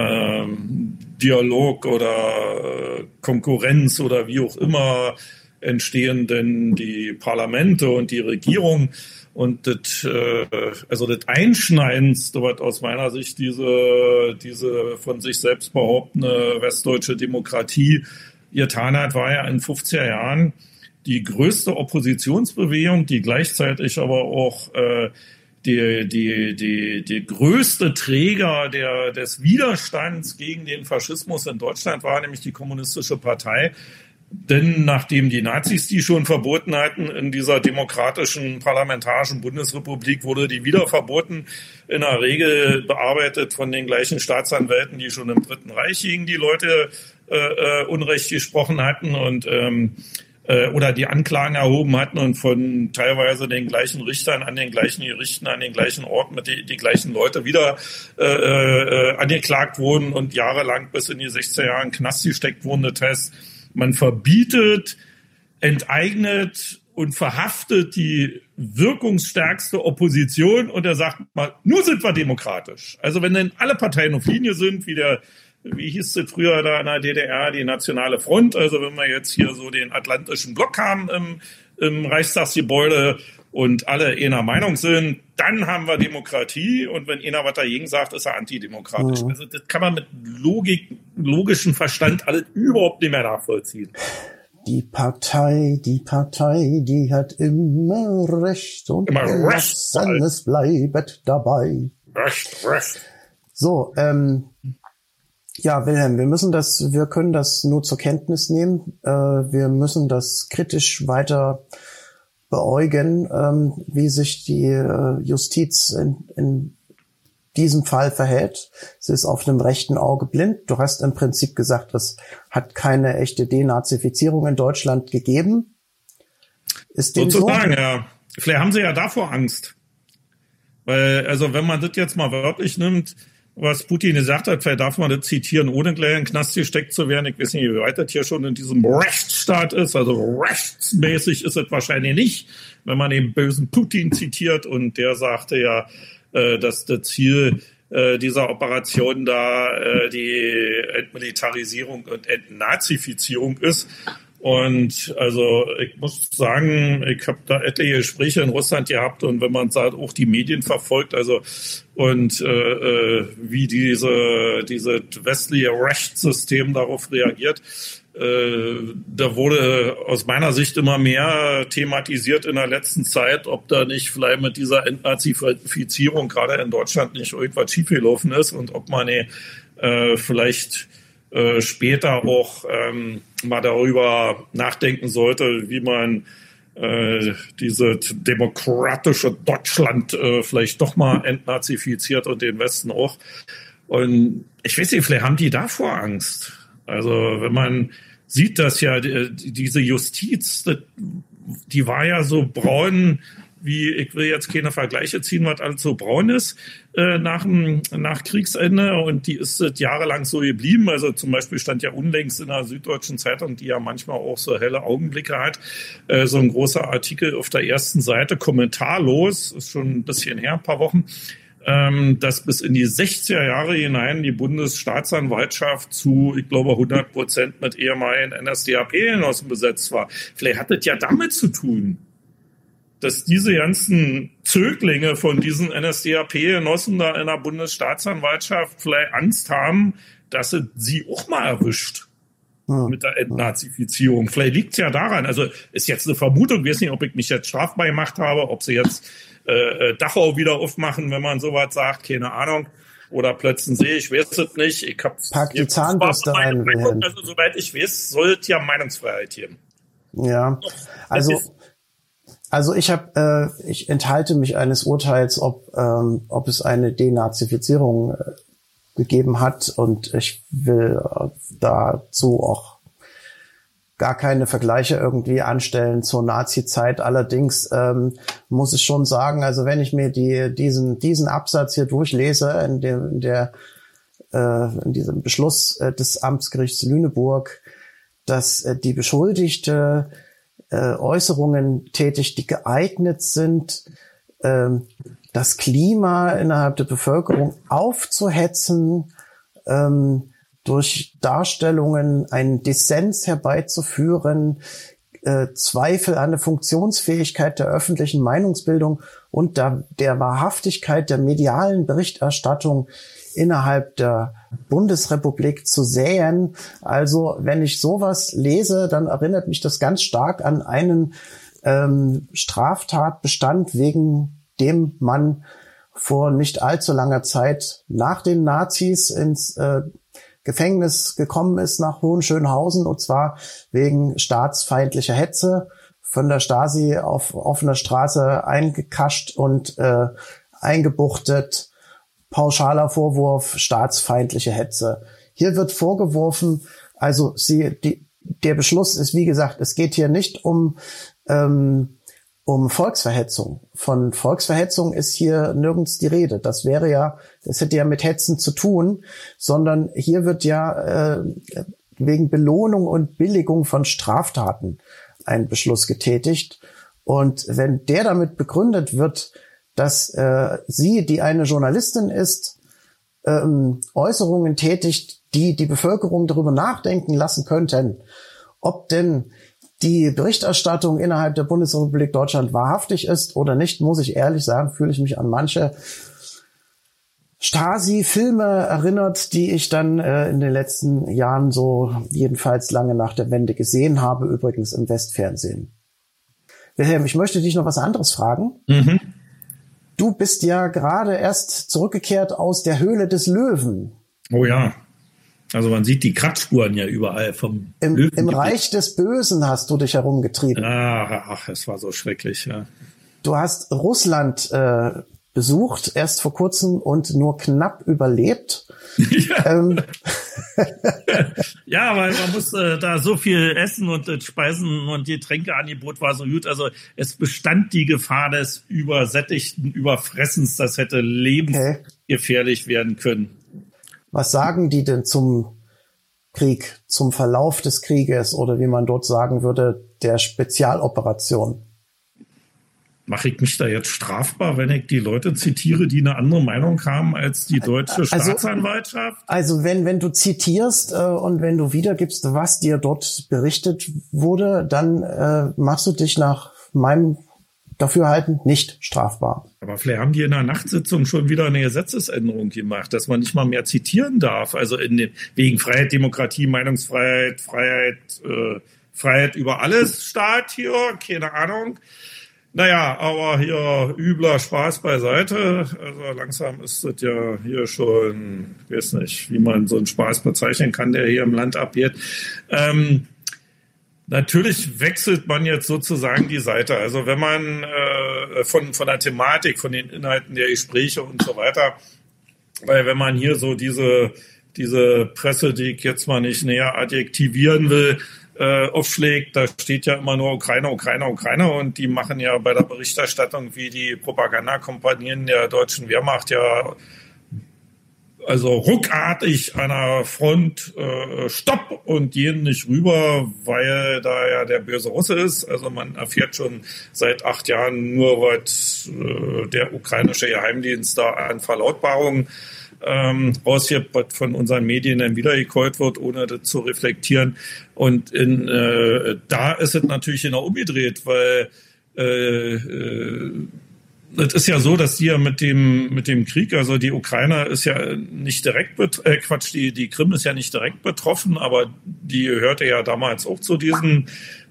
Dialog oder Konkurrenz oder wie auch immer entstehen denn die Parlamente und die Regierung. Und das Einschneidendste, was aus meiner Sicht diese von sich selbst behauptende westdeutsche Demokratie getan hat, war ja in 50er Jahren die größte Oppositionsbewegung, die gleichzeitig aber auch die größte Träger des Widerstands gegen den Faschismus in Deutschland war, nämlich die Kommunistische Partei. Denn nachdem die Nazis die schon verboten hatten in dieser demokratischen parlamentarischen Bundesrepublik, wurde die wieder verboten, in der Regel bearbeitet von den gleichen Staatsanwälten, die schon im Dritten Reich gegen die Leute Unrecht gesprochen hatten und oder die Anklagen erhoben hatten und von teilweise den gleichen Richtern an den gleichen Gerichten, an den gleichen Orten mit die gleichen Leute wieder angeklagt wurden und jahrelang bis in die 60er Jahre in Knast gesteckt wurden. Das heißt, man verbietet, enteignet und verhaftet die wirkungsstärkste Opposition und er sagt mal, nur sind wir demokratisch. Also wenn dann alle Parteien auf Linie sind, wie hieß es früher da in der DDR, die Nationale Front, also wenn wir jetzt hier so den Atlantischen Block haben im Reichstagsgebäude und alle einer Meinung sind, dann haben wir Demokratie und wenn einer was dagegen sagt, ist er antidemokratisch. Also das kann man mit logischem Verstand alles überhaupt nicht mehr nachvollziehen. Die Partei, die hat immer Recht und immer Recht. Es bleibt dabei. Recht. So, ja, Wilhelm, wir können das nur zur Kenntnis nehmen. Wir müssen das kritisch weiter beäugen, wie sich die Justiz in diesem Fall verhält. Sie ist auf dem rechten Auge blind. Du hast im Prinzip gesagt, es hat keine echte Denazifizierung in Deutschland gegeben. Ist dem sozusagen, so? Ja. Vielleicht haben sie ja davor Angst. Weil, also wenn man das jetzt mal wörtlich nimmt, was Putin gesagt hat, vielleicht darf man das zitieren, ohne gleich in den Knast gesteckt zu werden. Ich weiß nicht, wie weit das hier schon in diesem Rechtsstaat ist. Also rechtsmäßig ist es wahrscheinlich nicht, wenn man den bösen Putin zitiert. Und der sagte ja, dass das Ziel dieser Operation da die Entmilitarisierung und Entnazifizierung ist. Und also ich muss sagen, ich habe da etliche Gespräche in Russland gehabt und wenn man sagt, auch die Medien verfolgt, also und wie diese westliche Rechtssystem darauf reagiert, da wurde aus meiner Sicht immer mehr thematisiert in der letzten Zeit, ob da nicht vielleicht mit dieser Entnazifizierung gerade in Deutschland nicht irgendwas schiefgelaufen ist und ob man vielleicht später auch mal darüber nachdenken sollte, wie man diese demokratische Deutschland vielleicht doch mal entnazifiziert und den Westen auch. Und ich weiß nicht, vielleicht haben die davor Angst. Also wenn man sieht, dass ja diese Justiz, die war ja so braun, wie, ich will jetzt keine Vergleiche ziehen, was alles so braun ist nach Kriegsende, und die ist jahrelang so geblieben. Also zum Beispiel stand ja unlängst in der Süddeutschen Zeitung, die ja manchmal auch so helle Augenblicke hat, so ein großer Artikel auf der ersten Seite, kommentarlos, ist schon ein bisschen her, ein paar Wochen, dass bis in die 60er Jahre hinein die Bundesstaatsanwaltschaft zu, ich glaube, 100% mit ehemaligen NSDAP-Genossen besetzt war. Vielleicht hat das ja damit zu tun, dass diese ganzen Zöglinge von diesen NSDAP-Genossen da in der Bundesstaatsanwaltschaft vielleicht Angst haben, dass es sie auch mal erwischt mit der Entnazifizierung. Vielleicht liegt es ja daran, also ist jetzt eine Vermutung, ich weiß nicht, ob ich mich jetzt strafbar gemacht habe, ob sie jetzt Dachau wieder aufmachen, wenn man sowas sagt, keine Ahnung. Oder plötzlich sehe ich weiß es nicht. Ich habe Pack die Zahnbürste rein. Also soweit ich weiß, sollte ja Meinungsfreiheit geben. Ja, also ich enthalte mich eines Urteils, ob es eine Denazifizierung gegeben hat, und ich will dazu auch gar keine Vergleiche irgendwie anstellen zur Nazi-Zeit. Allerdings muss ich schon sagen, also wenn ich mir diesen Absatz hier durchlese in diesem Beschluss des Amtsgerichts Lüneburg, dass die Beschuldigte Äußerungen tätigt, die geeignet sind, das Klima innerhalb der Bevölkerung aufzuhetzen, durch Darstellungen einen Dissens herbeizuführen, Zweifel an der Funktionsfähigkeit der öffentlichen Meinungsbildung und der Wahrhaftigkeit der medialen Berichterstattung innerhalb der Bundesrepublik zu säen. Also wenn ich sowas lese, dann erinnert mich das ganz stark an einen Straftatbestand, wegen dem man vor nicht allzu langer Zeit nach den Nazis ins Gefängnis gekommen ist nach Hohenschönhausen, und zwar wegen staatsfeindlicher Hetze, von der Stasi auf offener Straße eingekascht und eingebuchtet. Pauschaler Vorwurf, staatsfeindliche Hetze. Hier wird vorgeworfen, also der Beschluss ist, wie gesagt, es geht hier nicht um Volksverhetzung. Von Volksverhetzung ist hier nirgends die Rede. Das hätte ja mit Hetzen zu tun, sondern hier wird ja wegen Belohnung und Billigung von Straftaten ein Beschluss getätigt. Und wenn der damit begründet wird, dass sie, die eine Journalistin ist, Äußerungen tätigt, die die Bevölkerung darüber nachdenken lassen könnten, ob denn die Berichterstattung innerhalb der Bundesrepublik Deutschland wahrhaftig ist oder nicht, muss ich ehrlich sagen, fühle ich mich an manche Stasi-Filme erinnert, die ich dann in den letzten Jahren so jedenfalls lange nach der Wende gesehen habe, übrigens im Westfernsehen. Wilhelm, ich möchte dich noch was anderes fragen. Mhm. Du bist ja gerade erst zurückgekehrt aus der Höhle des Löwen. Oh ja. Also man sieht die Kratzspuren ja überall vom Löwen. Im Reich des Bösen hast du dich herumgetrieben. Ach, es war so schrecklich, ja. Du hast Russland besucht, erst vor kurzem, und nur knapp überlebt. Ja, ja, weil man musste da so viel essen und Speisen und Getränkeangebot war so gut. Also es bestand die Gefahr des übersättigten Überfressens. Das hätte lebensgefährlich werden können. Was sagen die denn zum Krieg, zum Verlauf des Krieges oder wie man dort sagen würde, der Spezialoperation? mache ich mich da jetzt strafbar, wenn ich die Leute zitiere, die eine andere Meinung haben als die deutsche Staatsanwaltschaft? Also wenn du zitierst und wenn du wiedergibst, was dir dort berichtet wurde, dann machst du dich nach meinem Dafürhalten nicht strafbar. Aber vielleicht haben die in der Nachtsitzung schon wieder eine Gesetzesänderung gemacht, dass man nicht mal mehr zitieren darf. Also wegen Freiheit, Demokratie, Meinungsfreiheit, Freiheit über alles Staat hier, keine Ahnung. Naja, aber hier übler Spaß beiseite. Also langsam ist das ja hier schon, ich weiß nicht, wie man so einen Spaß bezeichnen kann, der hier im Land abgeht. Natürlich wechselt man jetzt sozusagen die Seite. Also wenn man von der Thematik, von den Inhalten der Gespräche und so weiter, weil wenn man hier so diese Presse, die ich jetzt mal nicht näher adjektivieren will, aufschlägt, da steht ja immer nur Ukraine, Ukraine, Ukraine, und die machen ja bei der Berichterstattung wie die Propagandakompanien der deutschen Wehrmacht ja also ruckartig an der Front Stopp und gehen nicht rüber, weil da ja der böse Russe ist. Also man erfährt schon seit 8 Jahren nur, was der ukrainische Geheimdienst da an Verlautbarungen rausgibt, was von unseren Medien dann wiedergekäut wird, ohne das zu reflektieren. Und da ist es natürlich genau umgedreht, weil es ist ja so, dass die ja mit dem Krieg, also die Ukraine ist ja nicht direkt die Krim ist ja nicht direkt betroffen, aber die gehörte ja damals auch zu diesem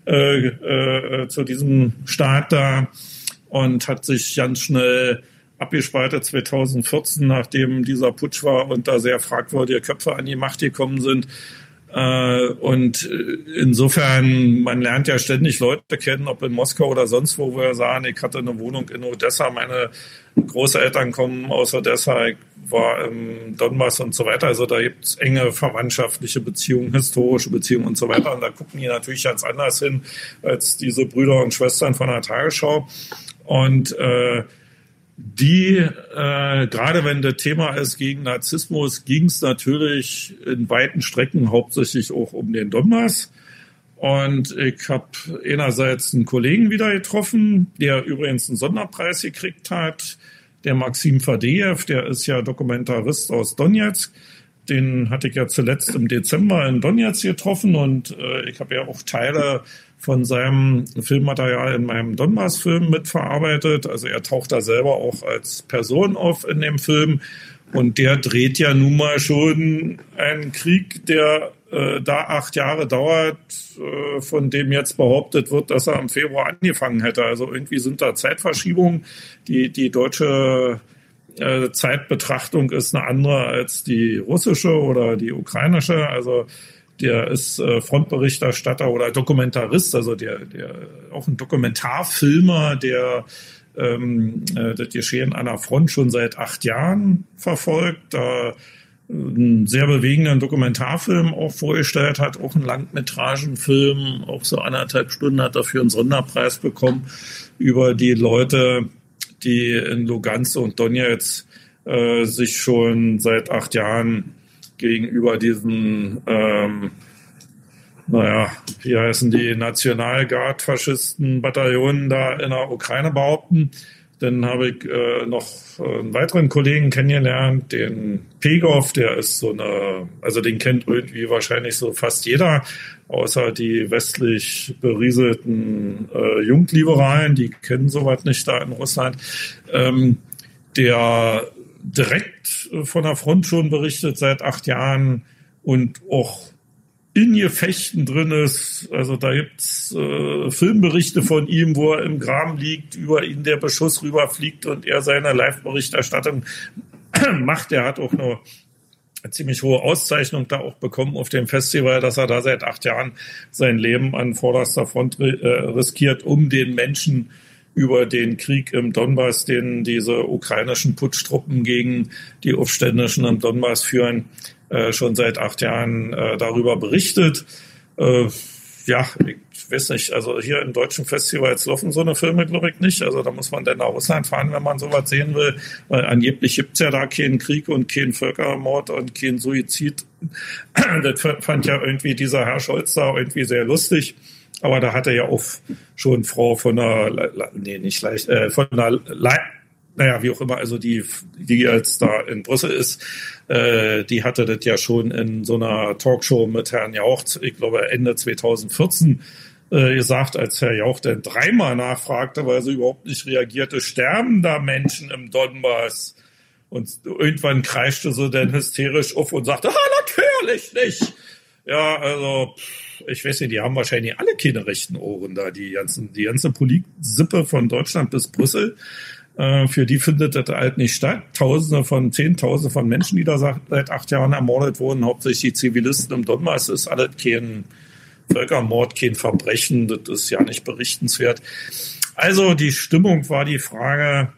Staat da und hat sich ganz schnell abgespaltet 2014, nachdem dieser Putsch war und da sehr fragwürdige Köpfe an die Macht gekommen sind. Und insofern, man lernt ja ständig Leute kennen, ob in Moskau oder sonst wo wir sagen, ich hatte eine Wohnung in Odessa, meine Großeltern kommen aus Odessa, ich war im Donbass und so weiter. Also da gibt's enge verwandtschaftliche Beziehungen, historische Beziehungen und so weiter. Und da gucken die natürlich ganz anders hin als diese Brüder und Schwestern von der Tagesschau. Und gerade wenn das Thema ist gegen Narzissmus, ging es natürlich in weiten Strecken hauptsächlich auch um den Donbass. Und ich habe einerseits einen Kollegen wieder getroffen, der übrigens einen Sonderpreis gekriegt hat, der Maxim Fadejew, der ist ja Dokumentarist aus Donetsk. Den hatte ich ja zuletzt im Dezember in Donetsk getroffen und ich habe ja auch Teile von seinem Filmmaterial in meinem Donbass-Film mitverarbeitet. Also er taucht da selber auch als Person auf in dem Film. Und der dreht ja nun mal schon einen Krieg, der da 8 Jahre dauert, von dem jetzt behauptet wird, dass er im Februar angefangen hätte. Also irgendwie sind da Zeitverschiebungen. Die deutsche Zeitbetrachtung ist eine andere als die russische oder die ukrainische. Also der ist Frontberichterstatter oder Dokumentarist, also der auch ein Dokumentarfilmer, der das Geschehen an der Front schon seit 8 Jahren verfolgt, einen sehr bewegenden Dokumentarfilm auch vorgestellt hat, auch einen Langmetragenfilm, auch so 1,5 Stunden, hat dafür einen Sonderpreis bekommen über die Leute, die in Lugansk und Donetsk sich schon seit 8 Jahren gegenüber diesen, wie heißen die, Nationalguard-Faschisten-Bataillonen da in der Ukraine behaupten. Dann habe ich noch einen weiteren Kollegen kennengelernt, den Pegov, der ist also den kennt irgendwie wahrscheinlich so fast jeder, außer die westlich berieselten Jungliberalen, die kennen sowas nicht da in Russland. Der direkt von der Front schon berichtet seit 8 Jahren und auch in Gefechten drin ist. Also da gibt's Filmberichte von ihm, wo er im Graben liegt, über ihn der Beschuss rüberfliegt und er seine Live-Berichterstattung macht. Er hat auch eine ziemlich hohe Auszeichnung da auch bekommen auf dem Festival, dass er da seit 8 Jahren sein Leben an vorderster Front riskiert, um den Menschen über den Krieg im Donbass, den diese ukrainischen Putschtruppen gegen die Aufständischen im Donbass führen, schon seit 8 Jahren darüber berichtet. Ich weiß nicht, also hier in deutschen Festivals laufen so eine Filme, glaube ich, nicht. Also da muss man dann nach Russland fahren, wenn man sowas sehen will, weil angeblich gibt's ja da keinen Krieg und keinen Völkermord und keinen Suizid. Das fand ja irgendwie dieser Herr Scholz da irgendwie sehr lustig. Aber da hatte ja auch schon Frau von der, naja, wie auch immer, also die jetzt da in Brüssel ist, die hatte das ja schon in so einer Talkshow mit Herrn Jauch, ich glaube Ende 2014, gesagt, als Herr Jauch dann dreimal nachfragte, weil sie überhaupt nicht reagierte, sterben da Menschen im Donbass? Und irgendwann kreischte sie dann hysterisch auf und sagte, natürlich nicht. Ja, also, ich weiß nicht, die haben wahrscheinlich alle keine rechten Ohren da, die ganze Politsippe von Deutschland bis Brüssel. Für die findet das halt nicht statt. Zehntausende von Menschen, die da seit 8 Jahren ermordet wurden, hauptsächlich die Zivilisten im Donbass, ist alles kein Völkermord, kein Verbrechen, das ist ja nicht berichtenswert. Also die Stimmung war die Frage,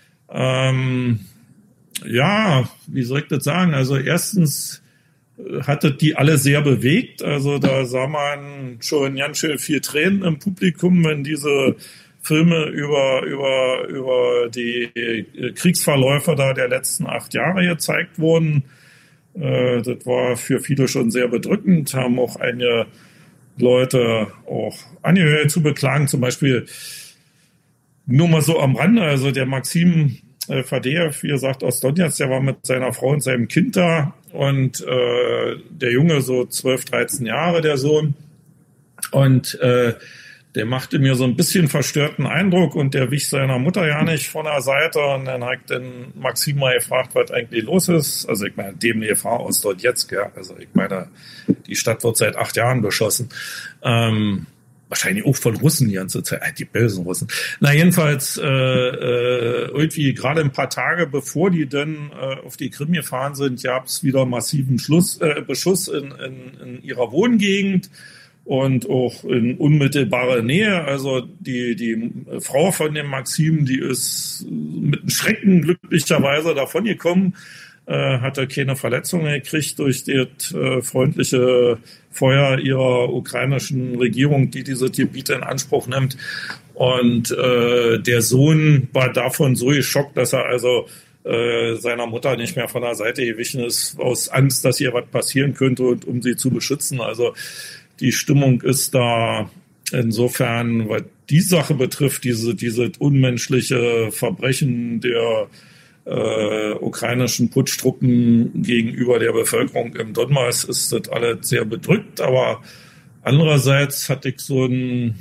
ja, wie soll ich das sagen? Also erstens hatte die alle sehr bewegt. Also da sah man schon ganz schön viel Tränen im Publikum, wenn diese Filme über die Kriegsverläufe da der letzten 8 Jahre gezeigt wurden. Das war für viele schon sehr bedrückend, haben auch einige Leute auch angehört zu beklagen. Zum Beispiel nur mal so am Rande, also der Maxim Fadeev, wie gesagt, aus Donetsk, der war mit seiner Frau und seinem Kind da und der Junge so 12, 13 Jahre, der Sohn. Und der machte mir so ein bisschen verstörten Eindruck und der wich seiner Mutter ja nicht von der Seite. Und dann hat den Maxim mal gefragt, was eigentlich los ist. Also ich meine, dämliche Frau aus Donetsk, ja. Also ich meine, die Stadt wird seit 8 Jahren beschossen. Wahrscheinlich auch von Russen die ganze Zeit, die bösen Russen. Na jedenfalls, irgendwie gerade ein paar Tage bevor die dann auf die Krim gefahren sind, gab es wieder massiven Beschuss in ihrer Wohngegend. Und auch in unmittelbarer Nähe, also die Frau von dem Maxim, die ist mit einem Schrecken glücklicherweise davongekommen, hatte keine Verletzungen gekriegt durch das freundliche Feuer ihrer ukrainischen Regierung, die diese Gebiete in Anspruch nimmt. Und der Sohn war davon so geschockt, dass er also seiner Mutter nicht mehr von der Seite gewichen ist, aus Angst, dass ihr was passieren könnte und um sie zu beschützen. Also die Stimmung ist da insofern, was die Sache betrifft, diese unmenschliche Verbrechen der ukrainischen Putschtruppen gegenüber der Bevölkerung im Donbass, ist das alles sehr bedrückt. Aber andererseits hatte ich so ein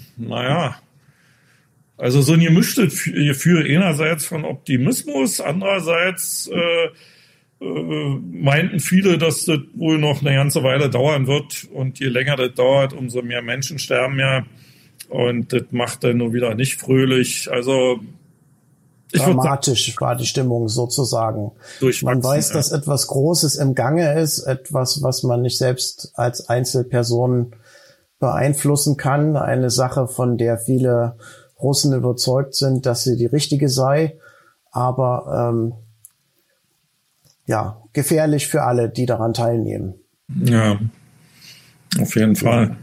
gemischtes Gefühl einerseits von Optimismus, andererseits meinten viele, dass das wohl noch eine ganze Weile dauern wird und je länger das dauert, umso mehr Menschen sterben ja und das macht dann nur wieder nicht fröhlich. Dramatisch war die Stimmung sozusagen. Man weiß, dass etwas Großes im Gange ist, etwas, was man nicht selbst als Einzelperson beeinflussen kann, eine Sache, von der viele Russen überzeugt sind, dass sie die richtige sei, aber gefährlich für alle, die daran teilnehmen. Ja, auf jeden Fall.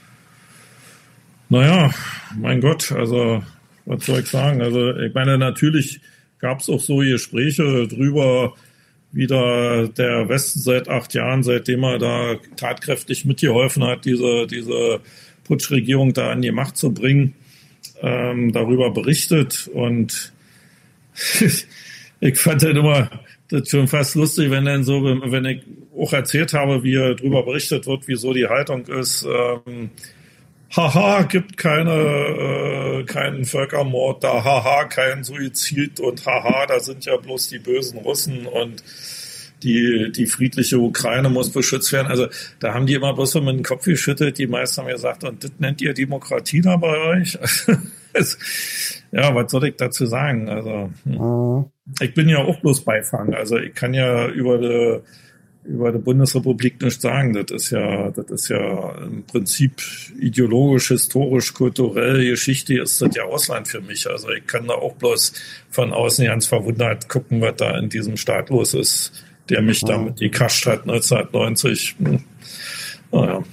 Naja, mein Gott, also was soll ich sagen? Also ich meine, natürlich gab es auch so Gespräche drüber, wie da der Westen seit 8 Jahren, seitdem er da tatkräftig mitgeholfen hat, diese Putschregierung da an die Macht zu bringen, darüber berichtet. Und ich fand halt immer das schon fast lustig, wenn ich auch erzählt habe, wie darüber berichtet wird, wieso die Haltung ist, haha, gibt keinen Völkermord, da haha, kein Suizid und haha, da sind ja bloß die bösen Russen und die friedliche Ukraine muss beschützt werden. Also da haben die immer bloß so mit dem Kopf geschüttelt, die meisten haben gesagt, und das nennt ihr Demokratie da bei euch? Ja, was soll ich dazu sagen? Also ich bin ja auch bloß Beifang. Also ich kann ja über die Bundesrepublik nichts sagen. Das ist ja im Prinzip ideologisch, historisch, kulturell, Geschichte ist das ja Ausland für mich. Also ich kann da auch bloß von außen ganz verwundert gucken, was da in diesem Staat los ist, der mich damit gekascht hat 1990. Naja.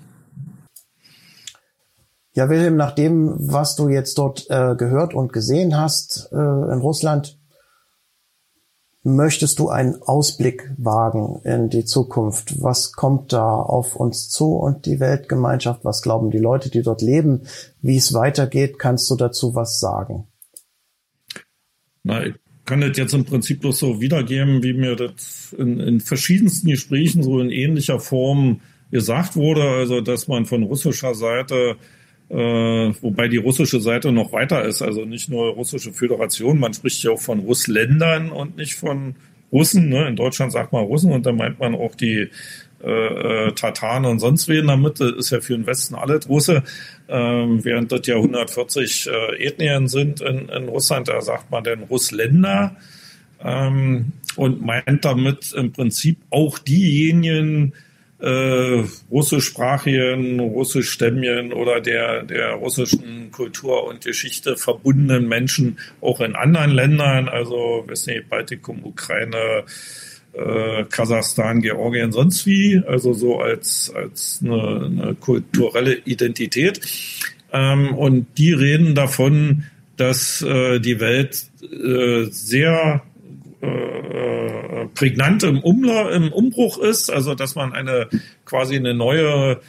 Ja, Wilhelm, nach dem, was du jetzt dort gehört und gesehen hast in Russland, Möchtest du einen Ausblick wagen in die Zukunft? Was kommt da auf uns zu und die Weltgemeinschaft? Was glauben die Leute, die dort leben? Wie es weitergeht? Kannst du dazu was sagen? Na, ich kann das jetzt im Prinzip bloß so wiedergeben, wie mir das in verschiedensten Gesprächen so in ähnlicher Form gesagt wurde. Also, dass man von russischer Seite, wobei die russische Seite noch weiter ist, also nicht nur russische Föderation, man spricht ja auch von Russländern und nicht von Russen. Ne? In Deutschland sagt man Russen und da meint man auch die Tataren und sonst wen damit. Das ist ja für den Westen alles Russe. Während das ja 140 Ethnien sind in Russland, da sagt man dann Russländer und meint damit im Prinzip auch diejenigen russischsprachigen, russischstämmigen oder der russischen Kultur und Geschichte verbundenen Menschen auch in anderen Ländern, also weiß nicht, Baltikum, Ukraine, Kasachstan, Georgien, sonst wie, also so als eine kulturelle Identität. Und die reden davon, dass die Welt sehr prägnant im Umbruch ist, also dass man quasi eine neue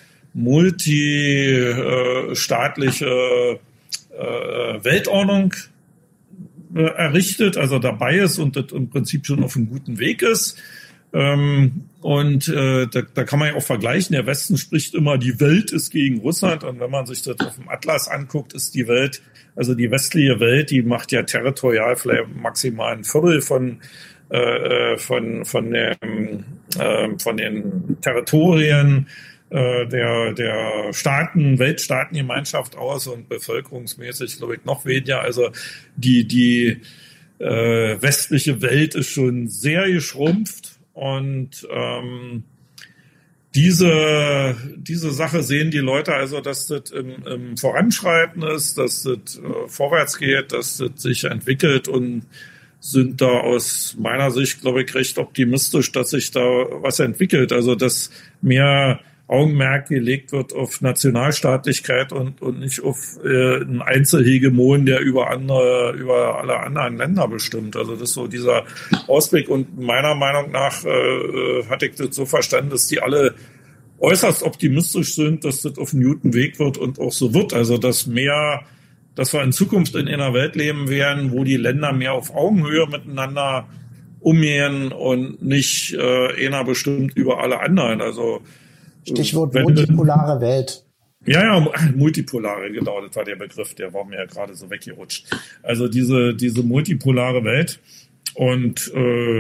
multistaatliche Weltordnung errichtet, also dabei ist und das im Prinzip schon auf einem guten Weg ist. Da kann man ja auch vergleichen, der Westen spricht immer, die Welt ist gegen Russland, und wenn man sich das auf dem Atlas anguckt, ist die Welt, also die westliche Welt, die macht ja territorial vielleicht maximal ein Viertel von den Territorien der Weltstaatengemeinschaft aus und bevölkerungsmäßig, glaube ich, noch weniger. Also die westliche Welt ist schon sehr geschrumpft und diese Sache sehen die Leute also, dass das im Voranschreiten ist, dass das vorwärts geht, dass das sich entwickelt, und sind da aus meiner Sicht, glaube ich, recht optimistisch, dass sich da was entwickelt. Also, dass mehr Augenmerk gelegt wird auf Nationalstaatlichkeit und nicht auf einen Einzelhegemon, der über alle anderen Länder bestimmt. Also das ist so dieser Ausblick, und meiner Meinung nach hatte ich das so verstanden, dass die alle äußerst optimistisch sind, dass das auf einen guten Weg wird und auch so wird. Also dass wir in Zukunft in einer Welt leben werden, wo die Länder mehr auf Augenhöhe miteinander umgehen und nicht einer bestimmt über alle anderen. Also Stichwort multipolare Welt. Ja, multipolare, genau, das war der Begriff, der war mir ja gerade so weggerutscht. Also diese multipolare Welt, und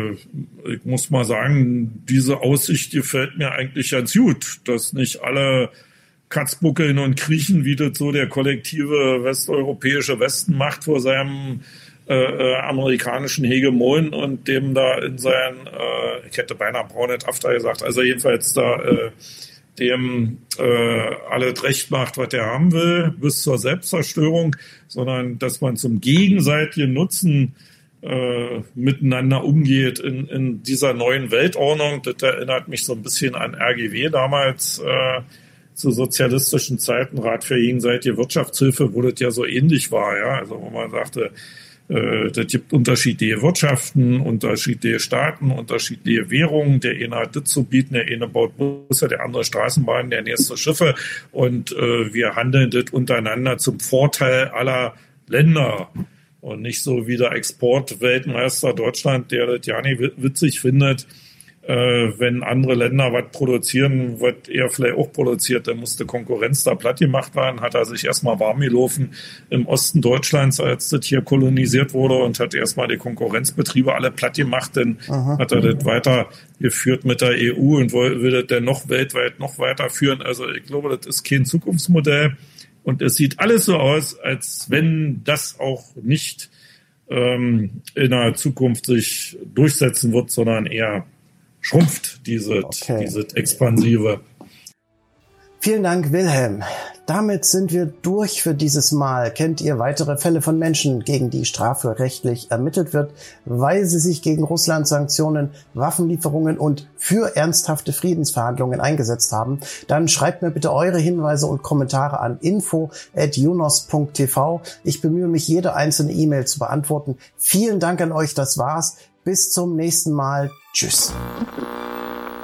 ich muss mal sagen, diese Aussicht gefällt mir eigentlich ganz gut, dass nicht alle Katzbuckeln und kriechen, wie das so der kollektive westeuropäische Westen macht vor seinem amerikanischen Hegemon und dem da in seinen, ich hätte beinahe Braunet After gesagt, also jedenfalls da dem alles recht macht, was er haben will, bis zur Selbstzerstörung, sondern dass man zum gegenseitigen Nutzen miteinander umgeht in dieser neuen Weltordnung. Das erinnert mich so ein bisschen an RGW damals, zu sozialistischen Zeiten, Rat für gegenseitige Wirtschaftshilfe, wo das ja so ähnlich war, ja, also wo man sagte, das gibt unterschiedliche Wirtschaften, unterschiedliche Staaten, unterschiedliche Währungen. Der eine hat das zu bieten, der eine baut Busse, der andere Straßenbahnen, der nächste Schiffe. Und wir handeln das untereinander zum Vorteil aller Länder. Und nicht so wie der Exportweltmeister Deutschland, der das ja nicht witzig findet, wenn andere Länder was produzieren, was er vielleicht auch produziert, dann musste Konkurrenz da platt gemacht werden, hat er sich erstmal warm gelaufen im Osten Deutschlands, als das hier kolonisiert wurde, und hat erstmal die Konkurrenzbetriebe alle platt gemacht, dann hat er das weitergeführt mit der EU und will das dann noch weltweit noch weiterführen. Also ich glaube, das ist kein Zukunftsmodell, und es sieht alles so aus, als wenn das auch nicht in der Zukunft sich durchsetzen wird, sondern eher schrumpft, diese Expansive. Vielen Dank, Wilhelm. Damit sind wir durch für dieses Mal. Kennt ihr weitere Fälle von Menschen, gegen die strafrechtlich ermittelt wird, weil sie sich gegen Russlands Sanktionen, Waffenlieferungen und für ernsthafte Friedensverhandlungen eingesetzt haben? Dann schreibt mir bitte eure Hinweise und Kommentare an info@junos.tv. Ich bemühe mich, jede einzelne E-Mail zu beantworten. Vielen Dank an euch, das war's. Bis zum nächsten Mal. Tschüss.